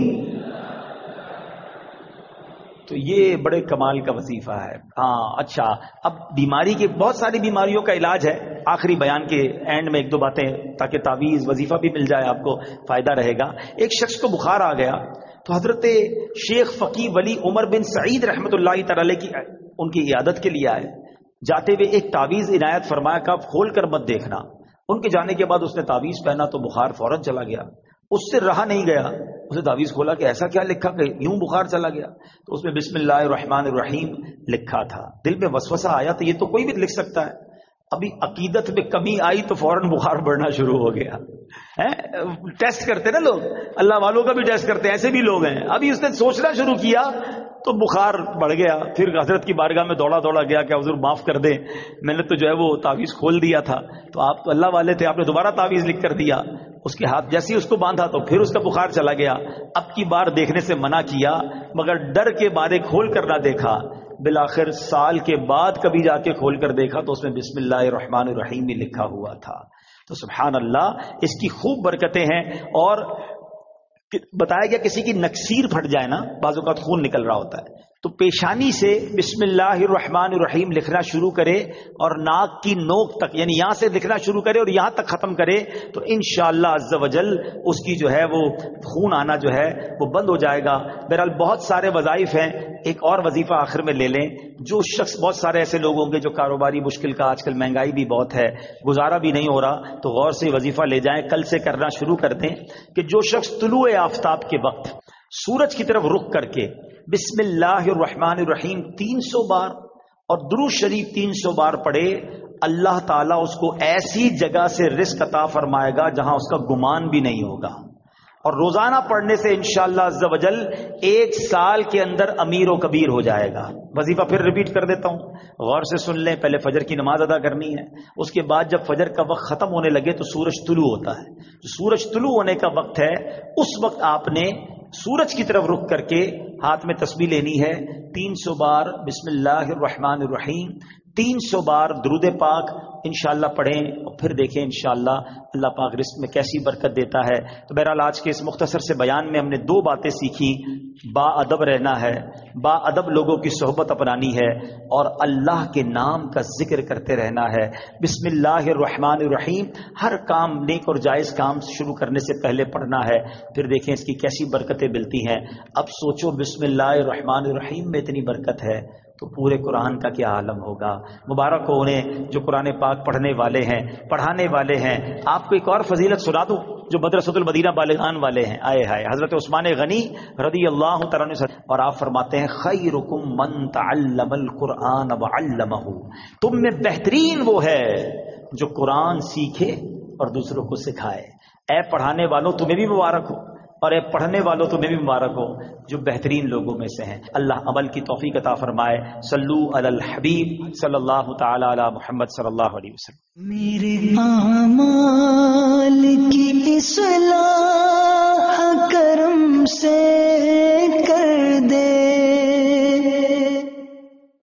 S2: تو یہ بڑے کمال کا وظیفہ ہے۔ ہاں اچھا، اب بیماری کی بہت ساری بیماریوں کا علاج ہے، آخری بیان کے اینڈ میں ایک دو باتیں تاکہ تعویذ وظیفہ بھی مل جائے، آپ کو فائدہ رہے گا۔ ایک شخص کو بخار آ گیا تو حضرت شیخ فقی ولی عمر بن سعید رحمۃ اللہ تعالی کی ان کی عیادت کے لیے آئے. جاتے ہوئے ایک تعویذ عنایت فرمایا کہ آپ کھول کر مت دیکھنا. ان کے جانے کے بعد اس نے تعویذ پہنا تو بخار فوراً چلا گیا. اس سے رہا نہیں گیا, اسے تعویذ کھولا کہ ایسا کیا لکھا کہ یوں بخار چلا گیا. تو اس میں بسم اللہ الرحمن الرحیم لکھا تھا. دل میں وسوسہ آیا تو یہ تو کوئی بھی لکھ سکتا ہے. ابھی عقیدت میں کمی آئی تو فوراً بخار بڑھنا شروع ہو گیا. ٹیسٹ کرتے نا لوگ, اللہ والوں کا بھی ٹیسٹ کرتے ہیں, ایسے بھی لوگ ہیں. ابھی اس نے سوچنا شروع کیا تو بخار بڑھ گیا. پھر حضرت کی بارگاہ میں دوڑا گیا کہ حضور معاف کر دیں, میں نے تو جو ہے وہ تعویذ کھول دیا تھا. تو آپ تو اللہ والے تھے, آپ نے دوبارہ تعویذ لکھ کر دیا. اس کے ہاتھ جیسے ہی اس کو باندھا تو پھر اس کا بخار چلا گیا. اب کی بار دیکھنے سے منع کیا, مگر ڈر کے مارے کھول کر نہ دیکھا. بالآخر سال کے بعد کبھی جا کے کھول کر دیکھا تو اس میں بسم اللہ الرحمن الرحیم ہی لکھا ہوا تھا. تو سبحان اللہ, اس کی خوب برکتیں ہیں. اور بتایا گیا کسی کی نکسیر پھٹ جائے نا, بعض اوقات خون نکل رہا ہوتا ہے, تو پیشانی سے بسم اللہ الرحمن الرحیم لکھنا شروع کرے اور ناک کی نوک تک, یعنی یہاں سے لکھنا شروع کرے اور یہاں تک ختم کرے, تو انشاءاللہ عز و جل اس کی جو ہے وہ خون آنا جو ہے وہ بند ہو جائے گا. بہرحال بہت سارے وظائف ہیں. ایک اور وظیفہ آخر میں لے لیں. جو شخص, بہت سارے ایسے لوگ ہوں گے جو کاروباری مشکل کا, آج کل مہنگائی بھی بہت ہے, گزارا بھی نہیں ہو رہا, تو غور سے وظیفہ لے جائیں, کل سے کرنا شروع کر دیں کہ جو شخص طلوع آفتاب کے وقت سورج کی طرف رخ کر کے بسم اللہ الرحمن الرحیم 300 بار اور درود شریف 300 بار پڑھے, اللہ تعالیٰ اس کو ایسی جگہ سے رزق عطا فرمائے گا جہاں اس کا گمان بھی نہیں ہوگا. اور روزانہ پڑھنے سے انشاءاللہ عز و جل 1 سال کے اندر امیر و کبیر ہو جائے گا. وظیفہ پھر ریپیٹ کر دیتا ہوں, غور سے سن لیں. پہلے فجر کی نماز ادا کرنی ہے, اس کے بعد جب فجر کا وقت ختم ہونے لگے تو سورج طلوع ہوتا ہے. جو سورج طلوع ہونے کا وقت ہے اس وقت آپ نے سورج کی طرف رخ کر کے ہاتھ میں تسبیح لینی ہے. 300 بار بسم اللہ الرحمن الرحیم, 300 بار درود پاک انشاءاللہ پڑھیں, اور پھر دیکھیں انشاءاللہ اللہ پاک رزق میں کیسی برکت دیتا ہے. تو بہرحال آج کے اس مختصر سے بیان میں ہم نے 2 باتیں سیکھی. با ادب رہنا ہے, با ادب لوگوں کی صحبت اپنانی ہے, اور اللہ کے نام کا ذکر کرتے رہنا ہے. بسم اللہ الرحمن الرحیم ہر کام, نیک اور جائز کام شروع کرنے سے پہلے پڑھنا ہے. پھر دیکھیں اس کی کیسی برکتیں ملتی ہیں. اب سوچو بسم اللہ الرحمن الرحیم میں اتنی برکت ہے تو پورے قرآن کا کیا عالم ہوگا. مبارک ہو انہیں جو قرآن پاک پڑھنے والے ہیں, پڑھانے والے ہیں. آپ کو ایک اور فضیلت سنا دوں جو مدرسۃ المدینہ بالغان والے ہیں. آئے ہائے, حضرت عثمان غنی رضی اللہ تعالیٰ عنہ, اور آپ فرماتے ہیں خیرکم من تعلم القرآن وعلمہ, تم میں بہترین وہ ہے جو قرآن سیکھے اور دوسروں کو سکھائے. اے پڑھانے والوں تمہیں بھی مبارک ہو, اور اے پڑھنے والوں تمہیں بھی مبارک ہو جو بہترین لوگوں میں سے ہیں. اللہ عمل کی توفیق عطا فرمائے. صلو علی الحبیب صلی اللہ تعالی علی محمد صلی اللہ علیہ وسلم.
S1: میرے اعمال کی اصلاح کرم سے